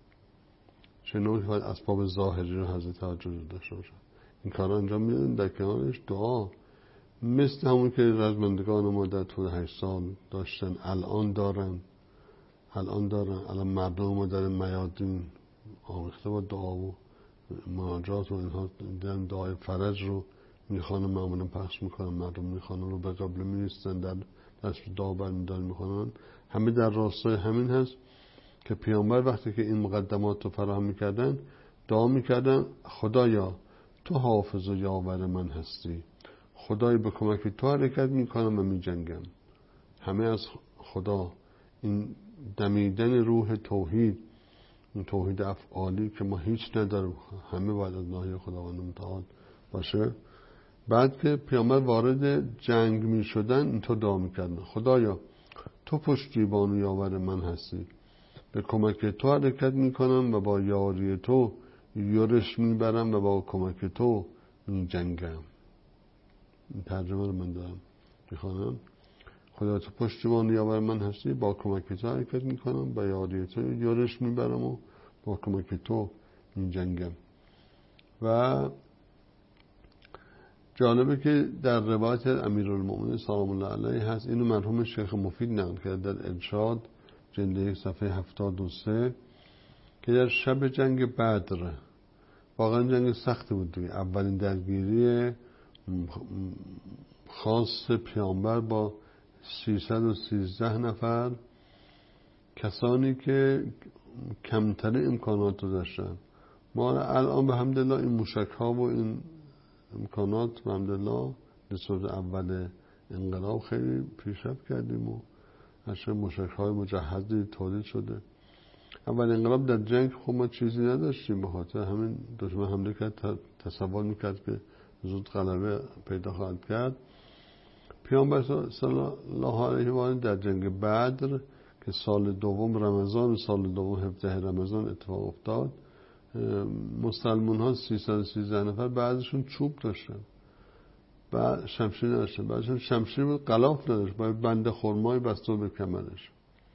چه نوعی باید اسباب ظاهری رو حضرت توجه داشته باشن. این کار انجام میدن، در کنارش دعا، مثل همون که رزمندگان ما در طول هشت سال داشتن الان دارن الان دارن الان مردم ما در میادین آمیخته با دعا و مناجات و اینها دیدن دعای فرج رو میخوانن، معمولا پخش میکنن، مردم میخوانن رو به قبله میرستن، در دست دعا برمیدار میخوانن. همه در راستای همین هست که پیامبر وقتی که این مقدمات رو فراهم میکردن دعا میکردن خدایا تو حافظ و یاور من هستی، خدای به کمک تو حرکت میکنم و میجنگم. همه از خدا این دمیدن روح توحید، این توحید افعالی که ما هیچ نداریم، همه باید از ناحیه خداوند متعال باشه. بعد که پیامبر وارد جنگ می شدن اینطور دعا میکردن خدایا تو پشتیبان و یاور من هستی، به کمک تو حرکت میکنم و با یاری تو یورش میبرم و با کمک تو میجنگم. این ترجمه رو من دارم میخوانم. خدا تو پشتیبان و یاور من هستی، با کمک تو حرکت میکنم، با یاری تو یورش میبرم و با کمک تو میجنگم. و جالبه که در روایت امیرالمؤمنین سلام الله علیه هست، اینو مرحوم شیخ مفید نقل کرد در ارشاد جلد یک صفحه هفتاد و سه که در شب جنگ بدر، واقعا جنگ سختی بود دیگه، اولین درگیری خاص پیامبر با سیصد و سیزده نفر کسانی که کمتر امکانات رو داشتن. ما الان به حمدالله این موشک ها و این امکانات به حمدالله نسبت اول انقلاب خیلی پیشرفت کردیم و هرچند موشک های مجهزی تولید شده. اول انقلاب در جنگ خب ما چیزی نداشتیم، به خاطر همین دشمن حمله کرد، تصور میکرد که زود غلبه پیدا خواهد کرد. پیامبر صلی الله علیه و آله در جنگ بدر که سال دوم رمضان سال دوم هفده رمضان اتفاق افتاد، مسلمان ها سیصد و سیزده نفر بعضشون چوب داشتن، بعد شمشیر نداشتن، بعضشون شمشیر بود غلاف نداشت، باید بند خرمای بسته به کمرش.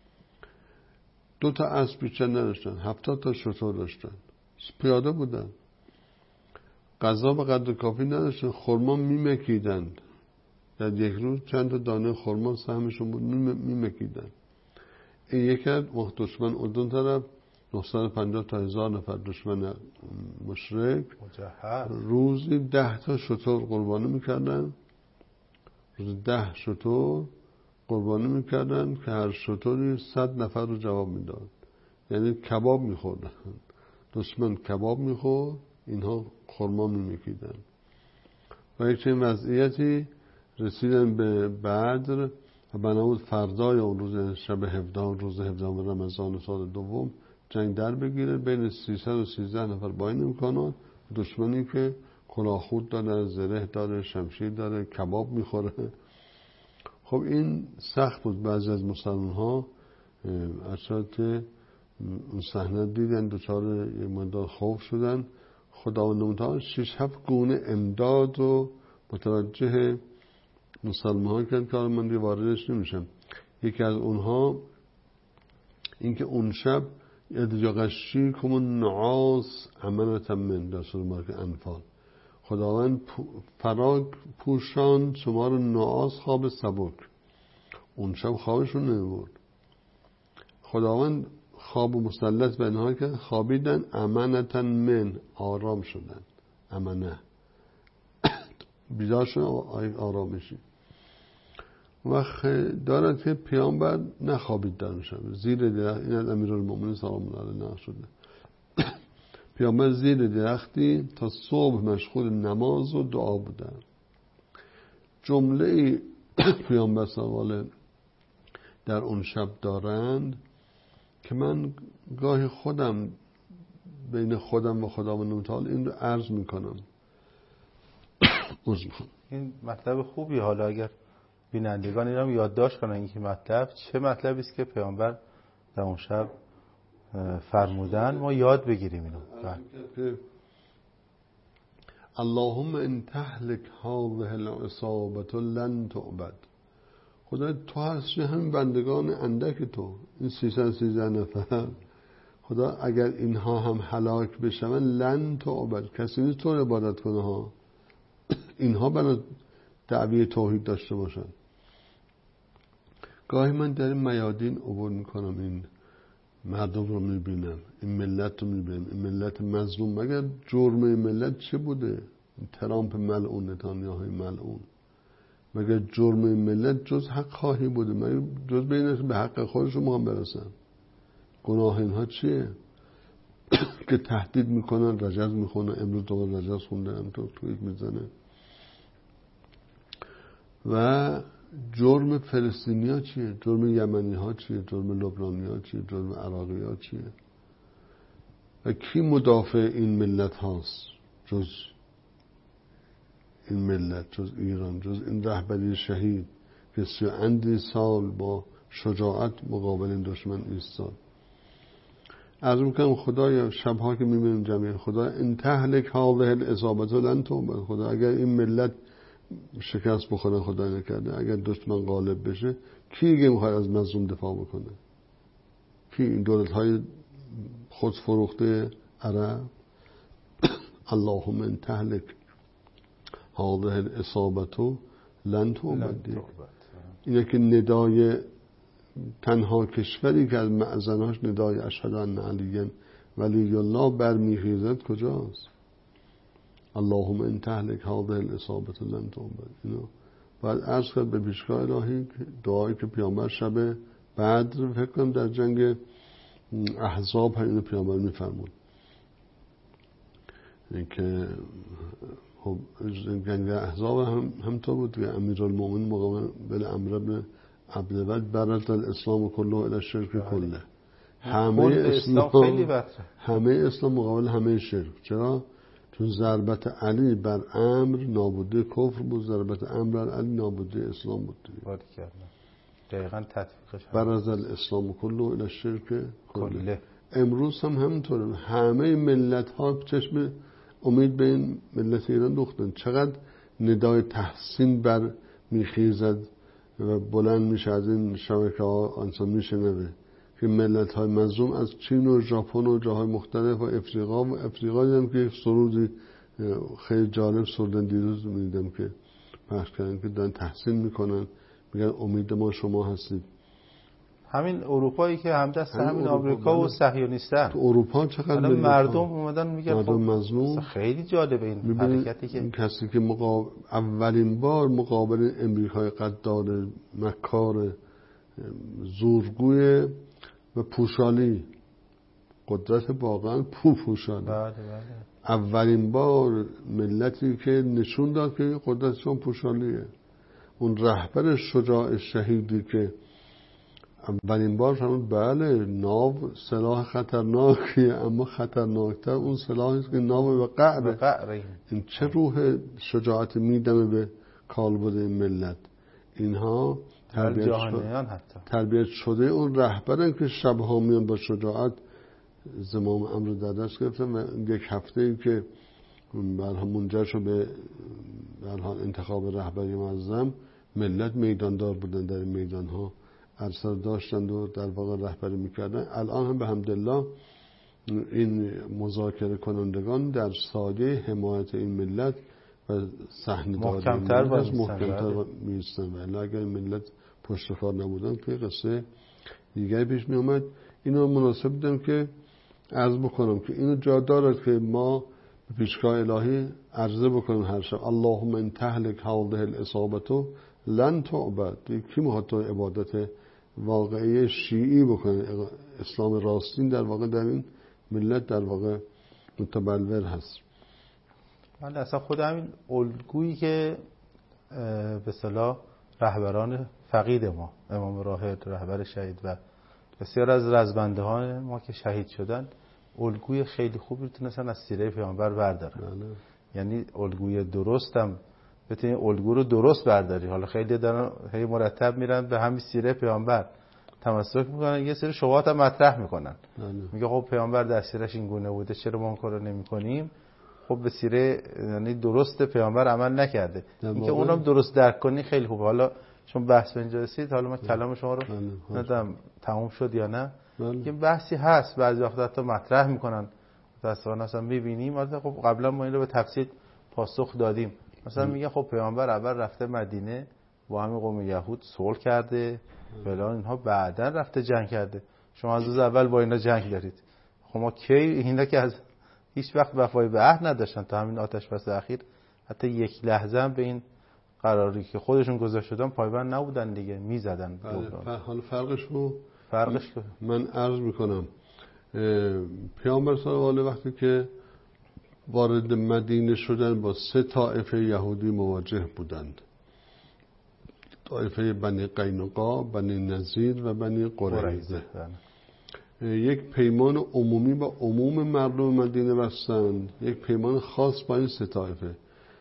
دو تا اسب بیشتر نداشتن، هفتاد تا شتر داشتن، پیاده بودن، غذا به قدر کافی نداشتن، خرما میمکیدند. در یک روز چند تا دانه خرما سهمشون بود، میمکیدن. این یکی از وقت دشمن اردن طرف نهصد و پنجاه تا هزار نفر دشمن مشرک روزی ده تا شتر قربانی میکردن، روزی ده شتر قربانی میکردن که هر شتری صد نفر رو جواب میداد. یعنی کباب میخوردن، دشمن کباب میخورد، اینها خرما میمکیدن. و یک چنین وضعیتی رسیدن به بدر و بنابود فردای اون روز شب هفدهم روز هفدهم رمضان سال دوم جنگ در بگیره بین سیصد و سیزده نفر با این امکانات، دشمنی که کلاهخود داره، زره داره، شمشیر داره، کباب میخوره. خب این سخت بود. بعضی از مسلمان ها اشاره که اون صحنه دیدن دچار یک مقدار خوف شدن. خداوند متعال شش هفت گونه امداد و متوجه مسلمان ها کرد که من دیگه واردش نمیشم. یکی از اونها اینکه اون شب ادجاقشیکم النعاس امنة من در سوره مارک انفال، خداوند فراگ پوشان شما رو نعاس خواب سبک. اون شب خوابشون نمیبرد، خداوند خواب و مسلط به اینها کرد، خوابیدن امنة من، آرام شدن، امنه بیدار شدن آرامشی. وقت دارد که پیامبر نخوابید در اون شب زیر درخت. این از امیرالمؤمنین سلام الله علیه نقل شده. پیامبر زیر درختی تا صبح مشغول نماز و دعا بودن. جمله پیامبر سوال در اون شب دارند که من گاهی خودم بین خودم و خداوند متعال این رو عرض میکنم. عرض میکنم این مطلب خوبی، حالا اگر بینندگان این رو یادداشت کنن این که مطلب چه مطلبی است که پیامبر در اون شب فرمودن، ما یاد بگیریم اینو. اللهم ان تهلك هذه العصابة لن تعبد. خدا تو هستی همین بندگان اندک تو، این سیصد و سیزده نفر، خدا اگر اینها هم هلاک بشن لن تعبد، کسی نیست تو عبادت کنه ها، اینها برای دعوی توحید داشته باشن. گاهی من در این میادین عبور میکنم، این مردم رو میبینم، این ملت رو میبینم، این ملت مظلوم. مگر جرم این ملت چه بوده؟ ترامپ ملعون، نتانیاهوی ملعون، مگر جرم این ملت جز حق خواهی بوده؟ مگر جز به اینه که به حق خودشون میخوان برسن؟ گناه اینها چیه؟ که تهدید میکنن، رجز میخونن. امروز دوباره رجز خونده، همطور توییت میزنه. و جرم فلسطینی ها چیه؟ جرم یمنی ها چیه؟ جرم لبنانی ها چیه؟ جرم عراقی ها چیه؟ و کی مدافع این ملت هاست جز این ملت، جز ایران، جز این رهبری شهید که سی و اندی سال با شجاعت مقابل این دشمن ایستاد؟ عرض میکنم خدایا شبها که میبینیم جمعی، خدا ان تهلک هذه العصابة لن تعبد. خدا اگر این ملت شکست بخوره، خدا نکرده، اگر دشمن غالب بشه، کی دیگه میخواد از مظلوم دفاع بکنه؟ کی؟ این دولت های خود فروخته عرب؟ اللهم ان تهلک هذه العصابة لن تعبد. اینه که ندای تنها کشوری که از معزناش ندای اشهد ان علی ولی الله برمیخیزد کجاست؟ اللهم ان تهلک هذه العصابة لن تعبد. اینو بعد عرض کرد به پیشگاه الهی دعایی که پیامبر شب بدر، فکر کنم در جنگ احزاب اینو پیامبر میفرمود که خب جنگ احزاب هم همطور بود که امیرالمومنین مقابل عمرو بن عبدالود برز الاسلام کله الی الشرک کله. همه اسلام همه اسلام مقابل همه شرک. چرا؟ چون ضربت علی بر امر نابوده کفر بود، ضربت امر بر علی نابوده اسلام بود. وارد کردن دقیقاً تطبیقش برز الاسلام کله الی الشرک کله. امروز هم همینطوره، همه ملت ها چشم امید به این ملت ایران دوختن. چقدر ندای تحسین بر میخیزد و بلند میشه از این شبکه ها، انسان میشنوه که ملت های مظلوم از چین و ژاپن و جاهای مختلف و افریقا و افریقا دیدم که سرودی خیلی جالب سردن دیروز میدیدم که پخش کردن که دارن تحسین میکنن، میگن امید ما شما هستید. همین اروپایی که همدست همین, همین آمریکا و صهیونیستن. تو اروپا چقدر مردم اومدن میگن مردم خب مظلوم. خیلی جالبه این حرکتی که این کسی که مقابل اولین بار مقابل امریکای قدار مکار زورگوی و پوشالی، قدرت واقعا پو پوشالی. بله بله. اولین بار ملتی که نشون داد که قدرتشون پوشالیه. اون رهبر شجاع شهیدی که اولین بار فرمود بله ناو سلاح خطرناکیه، اما خطرناکتر اون سلاحی است که ناو به قعره. این چه روح شجاعت میدمه به کالبد این ملت. اینها تربیت شده تربیت شده اون رهبرن که شبها میان با شجاعت زمام امر در دست گرفتن و یک هفته ای که برها منجر شد به برها انتخاب رهبری معظم، ملت میداندار بودن، در این میدان ها ارسال داشتند و در واقع رهبری میکردن. الان هم به حمدالله این مذاکره کنندگان در سایه حمایت این ملت و صحنه داری ملت محکمتر میستن و اگر این ملت پشتکار نبودن که قصه دیگری پیش می اومد. اینو مناسب دیدم که عرض بکنم که اینو جا دارد که ما به پیشگاه الهی عرضه بکنیم هر شب اللهم ان تهلک هذه العصابة لن تعبد. کی میخواد تو عبادت واقعی شیعی بکنه؟ اسلام راستین در واقع در این ملت در واقع متبلور هست. من اصلا خود همین الگویی که به اصطلاح رهبران فقید ما، امام راهب رهبر شهید و بسیار از رزمندهان ما که شهید شدن، الگوی خیلی خوبی تونستن از سیره پیامبر بردارن. بله. یعنی الگوی درستم بتونی الگو رو درست برداری. حالا خیلی دارن هی مرتب میرن به همین سیره پیامبر تمسک میکنن، یه سری شبهات هم مطرح میکنن. بله. میگه خب پیامبر در سیرش این گونه بوده، چرا ما اون کارو نمیکنیم؟ خب به سیره یعنی درست پیامبر عمل نکرده. اینکه اونم درست درک کنی خیلی خوبه. حالا چون بحث به اینجا رسید، حالا من کلام شما رو ندم تموم شد یا نه. یه بحثی هست بعضی وقتا حتی مطرح میکنن، متأسفانه اصلا میبینیم. مثلا خب قبلا ما این رو به تفصیل پاسخ دادیم. مثلا میگه خب پیامبر اول رفته مدینه با همین قوم یهود صلح کرده فلان اینها، بعدن رفته جنگ کرده. شما از روز اول با اینا جنگ دارید. خب ما کی اینا که از هیچ وقت وفای به عهد نداشتن تا همین آتش بس اخیر، حتی یک لحظه هم به این قراری که خودشون گذاشته شدن پایبند نبودن دیگه، میزدن. بله. حالا فرقش رو فرقش که من عرض میکنم. پیامبر صلی الله علیه وقتی که وارد مدینه شدن با سه طایفه یهودی مواجه بودند. طایفه بنی قینقاع، بنی نضیر و بنی قریظه. یک پیمان عمومی با عموم مردم مدینه بستند، یک پیمان خاص با این سه طایفه.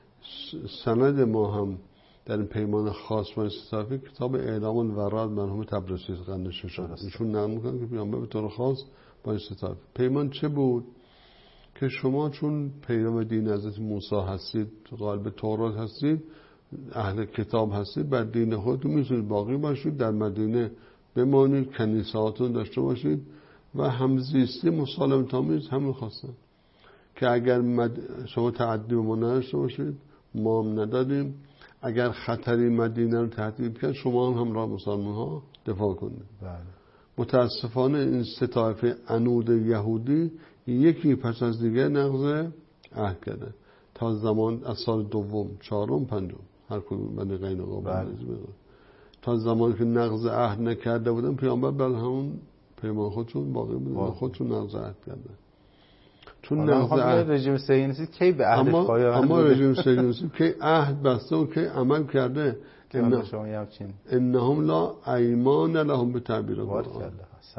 سند ما هم در این پیمان خاص با این سه طایفه کتاب اعلام الوراد مرحوم تبرسی نوشته شده. ایشون نقل می‌کنن که پیامبر به طور خاص با این سه طایفه. پیمان چه بود؟ که شما چون پیرو دین حضرت موسی هستید، قالب تورات هستید، اهل کتاب هستید، بر دین خودتون میتونید باقی باشید، در مدینه بمانید، کنیسه‌هاتون داشته باشید و همزیستی مسالمت آمیز همین خواستن که اگر مد... شما تعدی به ما نداشته باشید، ما هم ندادیم. اگر خطری مدینه رو تهدید کرد، شما هم همراه مسلمان ها دفاع کنید. بله. متاسفانه این سه طایفه عنود یهودی یکی پس از دیگه نقض عهد کرده تا زمان از سال دوم، چهارم، پنجم، هر کدوم بنی قینقاع بله. تا زمانی که نقض عهد نکرده بودن، پیامبر بر همون پیمان خودشون باقی بودن، خودشون نقض عهد کردن. چون نقض عهد رژیم صهیونیستی کی به عهد اما پایان اما رژیم صهیونیستی کی عهد بسته و کی عمل کرده. ان شما همچین انهم لا ایمان لهم به تعبیر قرآن.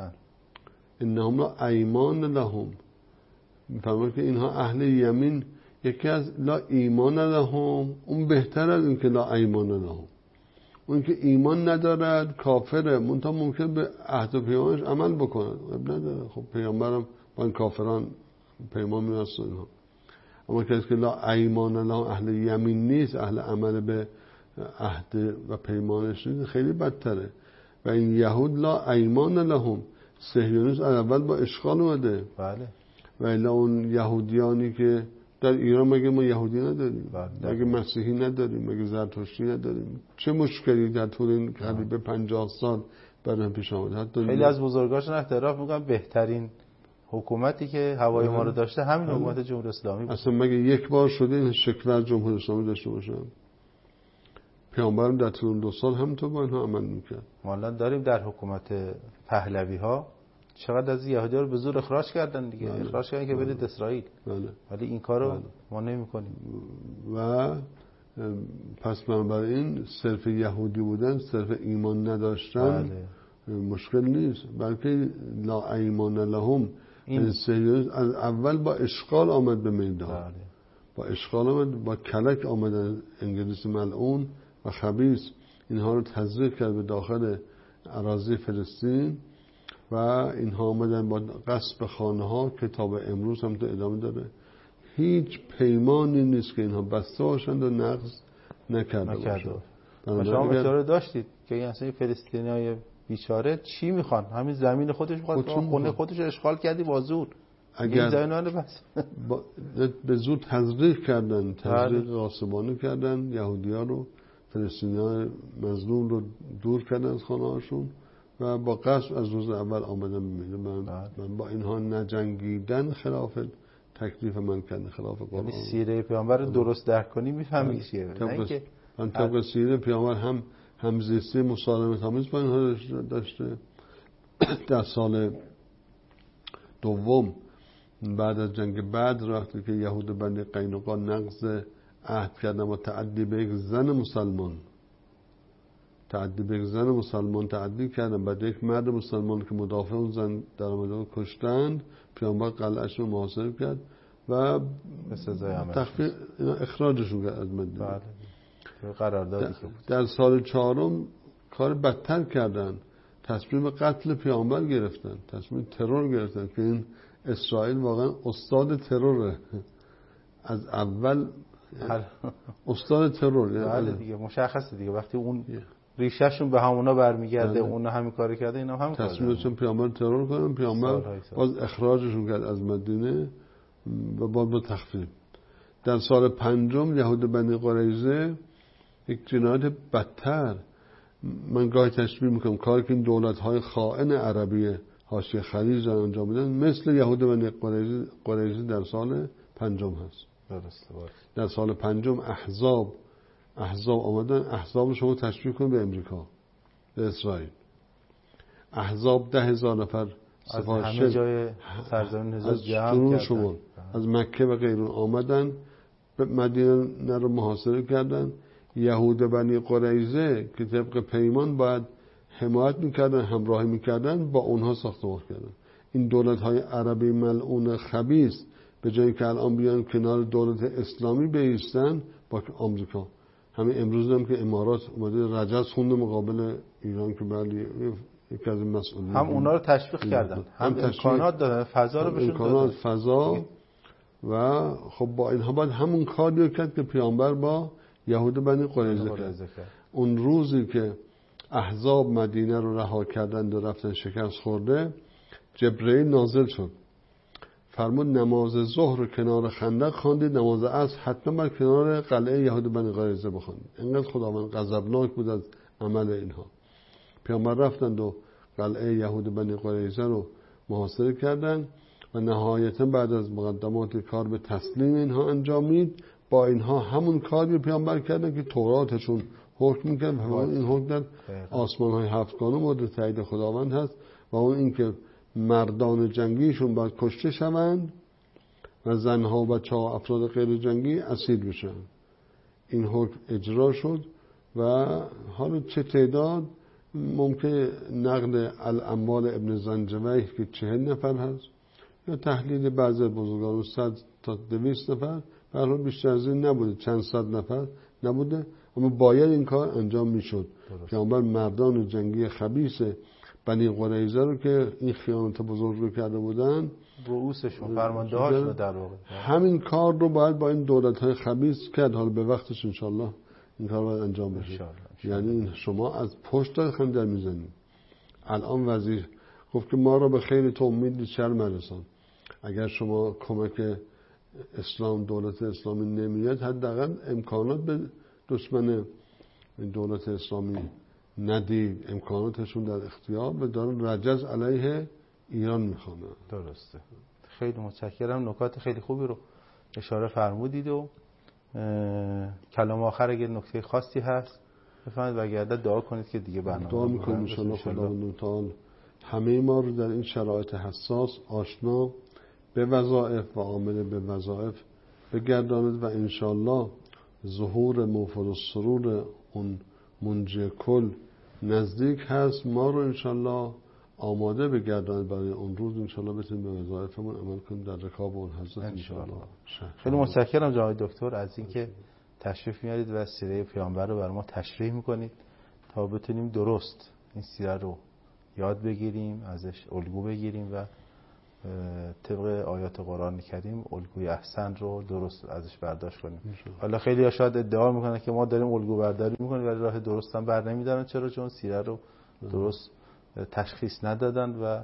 انهم لا ایمان لهم، میفهمید که اینها اهل یمین. یکی از لا ایمان لهم اون بهتر از این که لا ایمان لهم. اون که ایمان ندارد کافره، منتها ممکن به عهد و پیمانش عمل بکنه، اب نداره. خب پیامبرم با این کافران پیمان می‌بسته اینها. اما کسی که لا ایمان لهم اهل یمین نیست، اهل عمل به عهد و پیمانش نیست، خیلی بدتره. و این یهود لا ایمان لهم، صهیونیسم اول با اشغال اومده. بله. و الا اون یهودیانی که در ایران مگه ما یهودی نداریم؟ بله. مگه مسیحی نداریم؟ مگه زرتشتی نداریم؟ چه مشکلی در طول این قریب پنجاه سال برای پیش آمده؟ حتی خیلی از بزرگاشون اعتراف میکنن بهترین حکومتی که هوای ما رو داشته همین حکومت جمهوری اسلامی بود. اصلا مگه یک بار شده این شکل از جمهوری اسلامی داشته باشن؟ پیامبرم در طول دو سال همینطور با اینها عمل میکرد. ما الان داریم در حکومت پهلوی ها چقدر از یهودی‌ها رو به زور اخراج کردن دیگه. بله. اخراج کردن که برید بله. اسرائیل. بله. ولی این کارو بله. ما نمی‌کنیم. و پس بنابراین صرف یهودی بودن، صرف ایمان نداشتن بله. مشکل نیست، بلکه لا ایمان لهم این سریوس از اول با اشغال آمد به میدان. بله. با اشغال آمد، با کلک آمدن انگلیس ملعون و خبیث اینها رو تزریق کرد به داخل اراضی فلسطین و اینها آمدن با غصب خانه ها. کتاب امروز هم تو ادامه داره. هیچ پیمانی نیست که اینها بسته باشند و نقض نکرده باشند. و شما اشاره داشتید که این اصلا فلسطینی های بیچاره چی میخوان؟ همین زمین خودش میخواد، خونه خودش اشغال کردی با زور. اگر بس با به زور تزریق کردن، تزریق غاصبانه کردن، یهودی ها رو، فلسطینی های مظلوم رو دور کردن از خانه هاشون و با قصد از روز اول آمدن بمیدن. من, من با اینها نجنگیدن خلاف تکلیف من کردن، خلاف قرآن. یعنی سیره پیامبر رو درست درک کنی میفهمی چیه. نه اینکه من طبق سیره پیامبر هم همزیستی مسالمت آمیز با اینها داشته. در سال دوم بعد از جنگ بدر وقتی که یهود بنی قینقاع نقض عهد کردن و تعدی به یک زن مسلمان تعدی به یک زن مسلمان تعدی کردن، بعد یک مرد مسلمان که مدافع اون زن در آمدن کشتند، پیامبر قلعه‌اش رو محاصره کرد و تخفیف اخراجشون کرد از مدینه. بله. قراردادی که بود. در سال چهارم کار بدتر کردن، تصمیم قتل پیامبر گرفتن، تصمیم ترور گرفتن که این اسرائیل واقعا استاد تروره از اول استاد ترور. بله دیگه مشخصه دیگه وقتی اون ریشهشون به همونا برمیگرده اون همین کاری کرده اینا هم کار تصمیم داشتن پیامبر ترور کنن، پیامبر باز اخراجشون کرد از مدینه و باز با تخفیف. در سال پنجم یهود بنی قریظه یک جنایت بدتر، من گاهی تشبیه میکنم کاری که این دولت‌های خائن عربی حاشیه خلیج انجام میدن مثل یهود بنی قریظه در سال پنجم هست. درسته. در سال پنجم احزاب احزاب آمدن، احزاب شما تشبیه کنید به امریکا، به اسرائیل. احزاب ده هزار نفر از همه جای سرزمین از جنوب شمال از مکه و غیره آمدن به مدینه رو محاصره کردن. یهود بنی قریظه که طبق پیمان باید حمایت میکردن، همراهی میکردن، با اونها ساختمان کردن. این دولت های عربی ملعون خبیث به جایی که الان بیان کنار دولت اسلامی بایستن با آمریکا، همین امروز هم که امارات اومده رجز خونده مقابل ایران که بله یکی از مسئولین هم اونا رو تشویق کردن، هم امکانات دادن، فضا رو بهشون دادن، امکانات فضا. و خب با اینها باید همون کاری کرد که پیامبر با یهود بنی قریظه کرد. اون روزی که احزاب مدینه رو رها کردند و رفتن شکست خورده، جبرئیل نازل شد فرمود نماز ظهر رو کنار خندق خواندید، نماز عصر حتما بر کنار قلعه یهود بنی قریظه بخوانید. اینقدر خداوند غضبناک بود از عمل اینها. پیامبر رفتند و قلعه یهود بنی قریظه رو محاصره کردند و نهایتا بعد از مقدمات کار به تسلیم اینها انجامید. با اینها همون کاری پیامبر کردن که توراتشون حکم میکرد و این حکم در آسمان های هفتگانه مورد تایید خداوند هست و اون اینکه مردان جنگیشون باید کشته شوند و زنها و بچه ها افراد غیر جنگی اسیر بشن. این حکم اجرا شد و حالا چه تعداد ممکن نقل الاموال ابن زنجویه که چهل نفر هست یا تحلیل بعضی بزرگان صد تا دویست نفر، برای بیشتر از این نبوده، چند صد نفر نبوده، اما باید این کار انجام میشد. پیامبر مردان جنگی خبیث بنی قریظه رو که این خیانت بزرگ رو کرده بودن، رؤوسشون فرمانده هاشون در واقع همین کار رو باید با این دولت های خبیث کرد. حالا به وقتش انشالله این کار باید انجام بشه. یعنی شما از پشت خنجر میزنید. الان وزیر گفت که ما رو به خیر تو امید شر مرسان. اگر شما کمک اسلام دولت اسلامی نمیاد، حداقل امکانات به دشمن دولت اسلامی ندید، امکاناتشون در اختیار به دارن رجز علیه ایران میخوانن. درسته. خیلی متشکرم، نکات خیلی خوبی رو اشاره فرمودید و کلام آخر اگه نکته خاصی هست بفرمایید و اگه دعا کنید که دیگه برنامه دعا میکنیم ان شاء الله خداوند تعالی همه ما رو در این شرایط حساس آشنا به وظایف و عامل به وظایف بگرداند و ان شاء الله ظهور موفر السرور اون منجی کل نزدیک هست. ما رو ان شاء الله آماده بگرداند برای اون روز، ان شاء الله بتونیم به وظایفمون عمل کنیم در رکاب اون حضرت ان شاء الله. خیلی متشکرم جناب دکتر از اینکه تشریف میارید و سیره پیامبر رو بر ما تشریح میکنید تا بتونیم درست این سیره رو یاد بگیریم، ازش الگو بگیریم و طبق آیات قرآن کریم الگوی احسن رو درست ازش برداشت کنیم. حالا خیلی ها شاید ادعا میکنن که ما داریم الگو برداری میکنیم ولی راه درست هم بر نمیدارن. چرا؟ چون سیره رو درست تشخیص ندادن و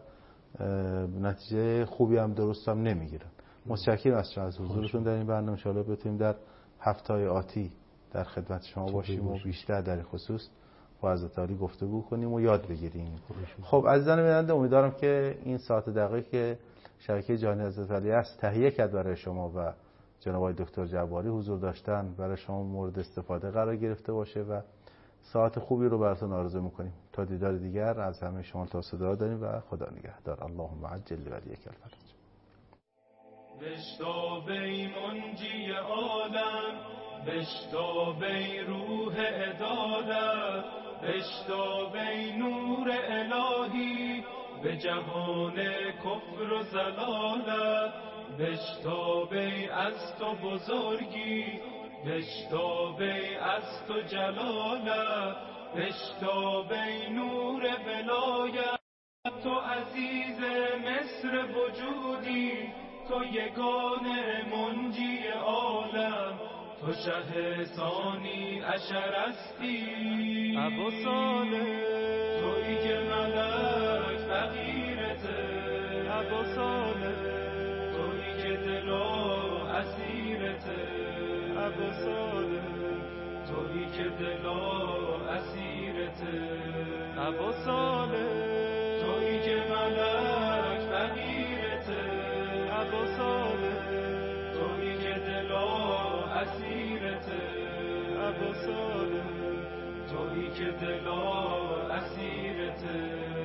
نتیجه خوبی هم درست هم نمیگیرن. متشکرم از از حضورتون در این برنامه. ان شاء الله بتونیم در هفته‌های آتی در خدمت شما باشیم و بیشتر در خصوص با حضرت علی گفتگو کنیم و یاد بگیریم. خب عزیزان بیننده، امیدوارم که این ساعت دقیقی که شبکه جهانی حضرت علی است تهیه کرد برای شما و جناب آقای دکتر جباری حضور داشتن برای شما مورد استفاده قرار گرفته باشه و ساعت خوبی رو براتون آرزو می‌کنیم. تا دیدار دیگر از همه شما توصیه داریم و خدا نگهدار. اللهم عجل ولیک الفرج. بشتابی منجی عالم، بشتابی روح عدالت، بشتابی نور الهی به جهان کفر و زلالت، بشتابی از تو بزرگی، بشتابی از تو جلالت، بشتابی نور ولایت. تو عزیز مصر وجودی، تو یگانه منجی عالم، تو شه ثانی اشرستی ابا صالح، تویی که ملک فقیرته ابا صالح، تویی که دلا اسیرته ابا صالح، تویی که دلا اسیرته ابا صالح، تویی که ملک فقیرته ابا صالح، تویی که دلا اسیرته ابا صالح، تویی که دلا اسیرته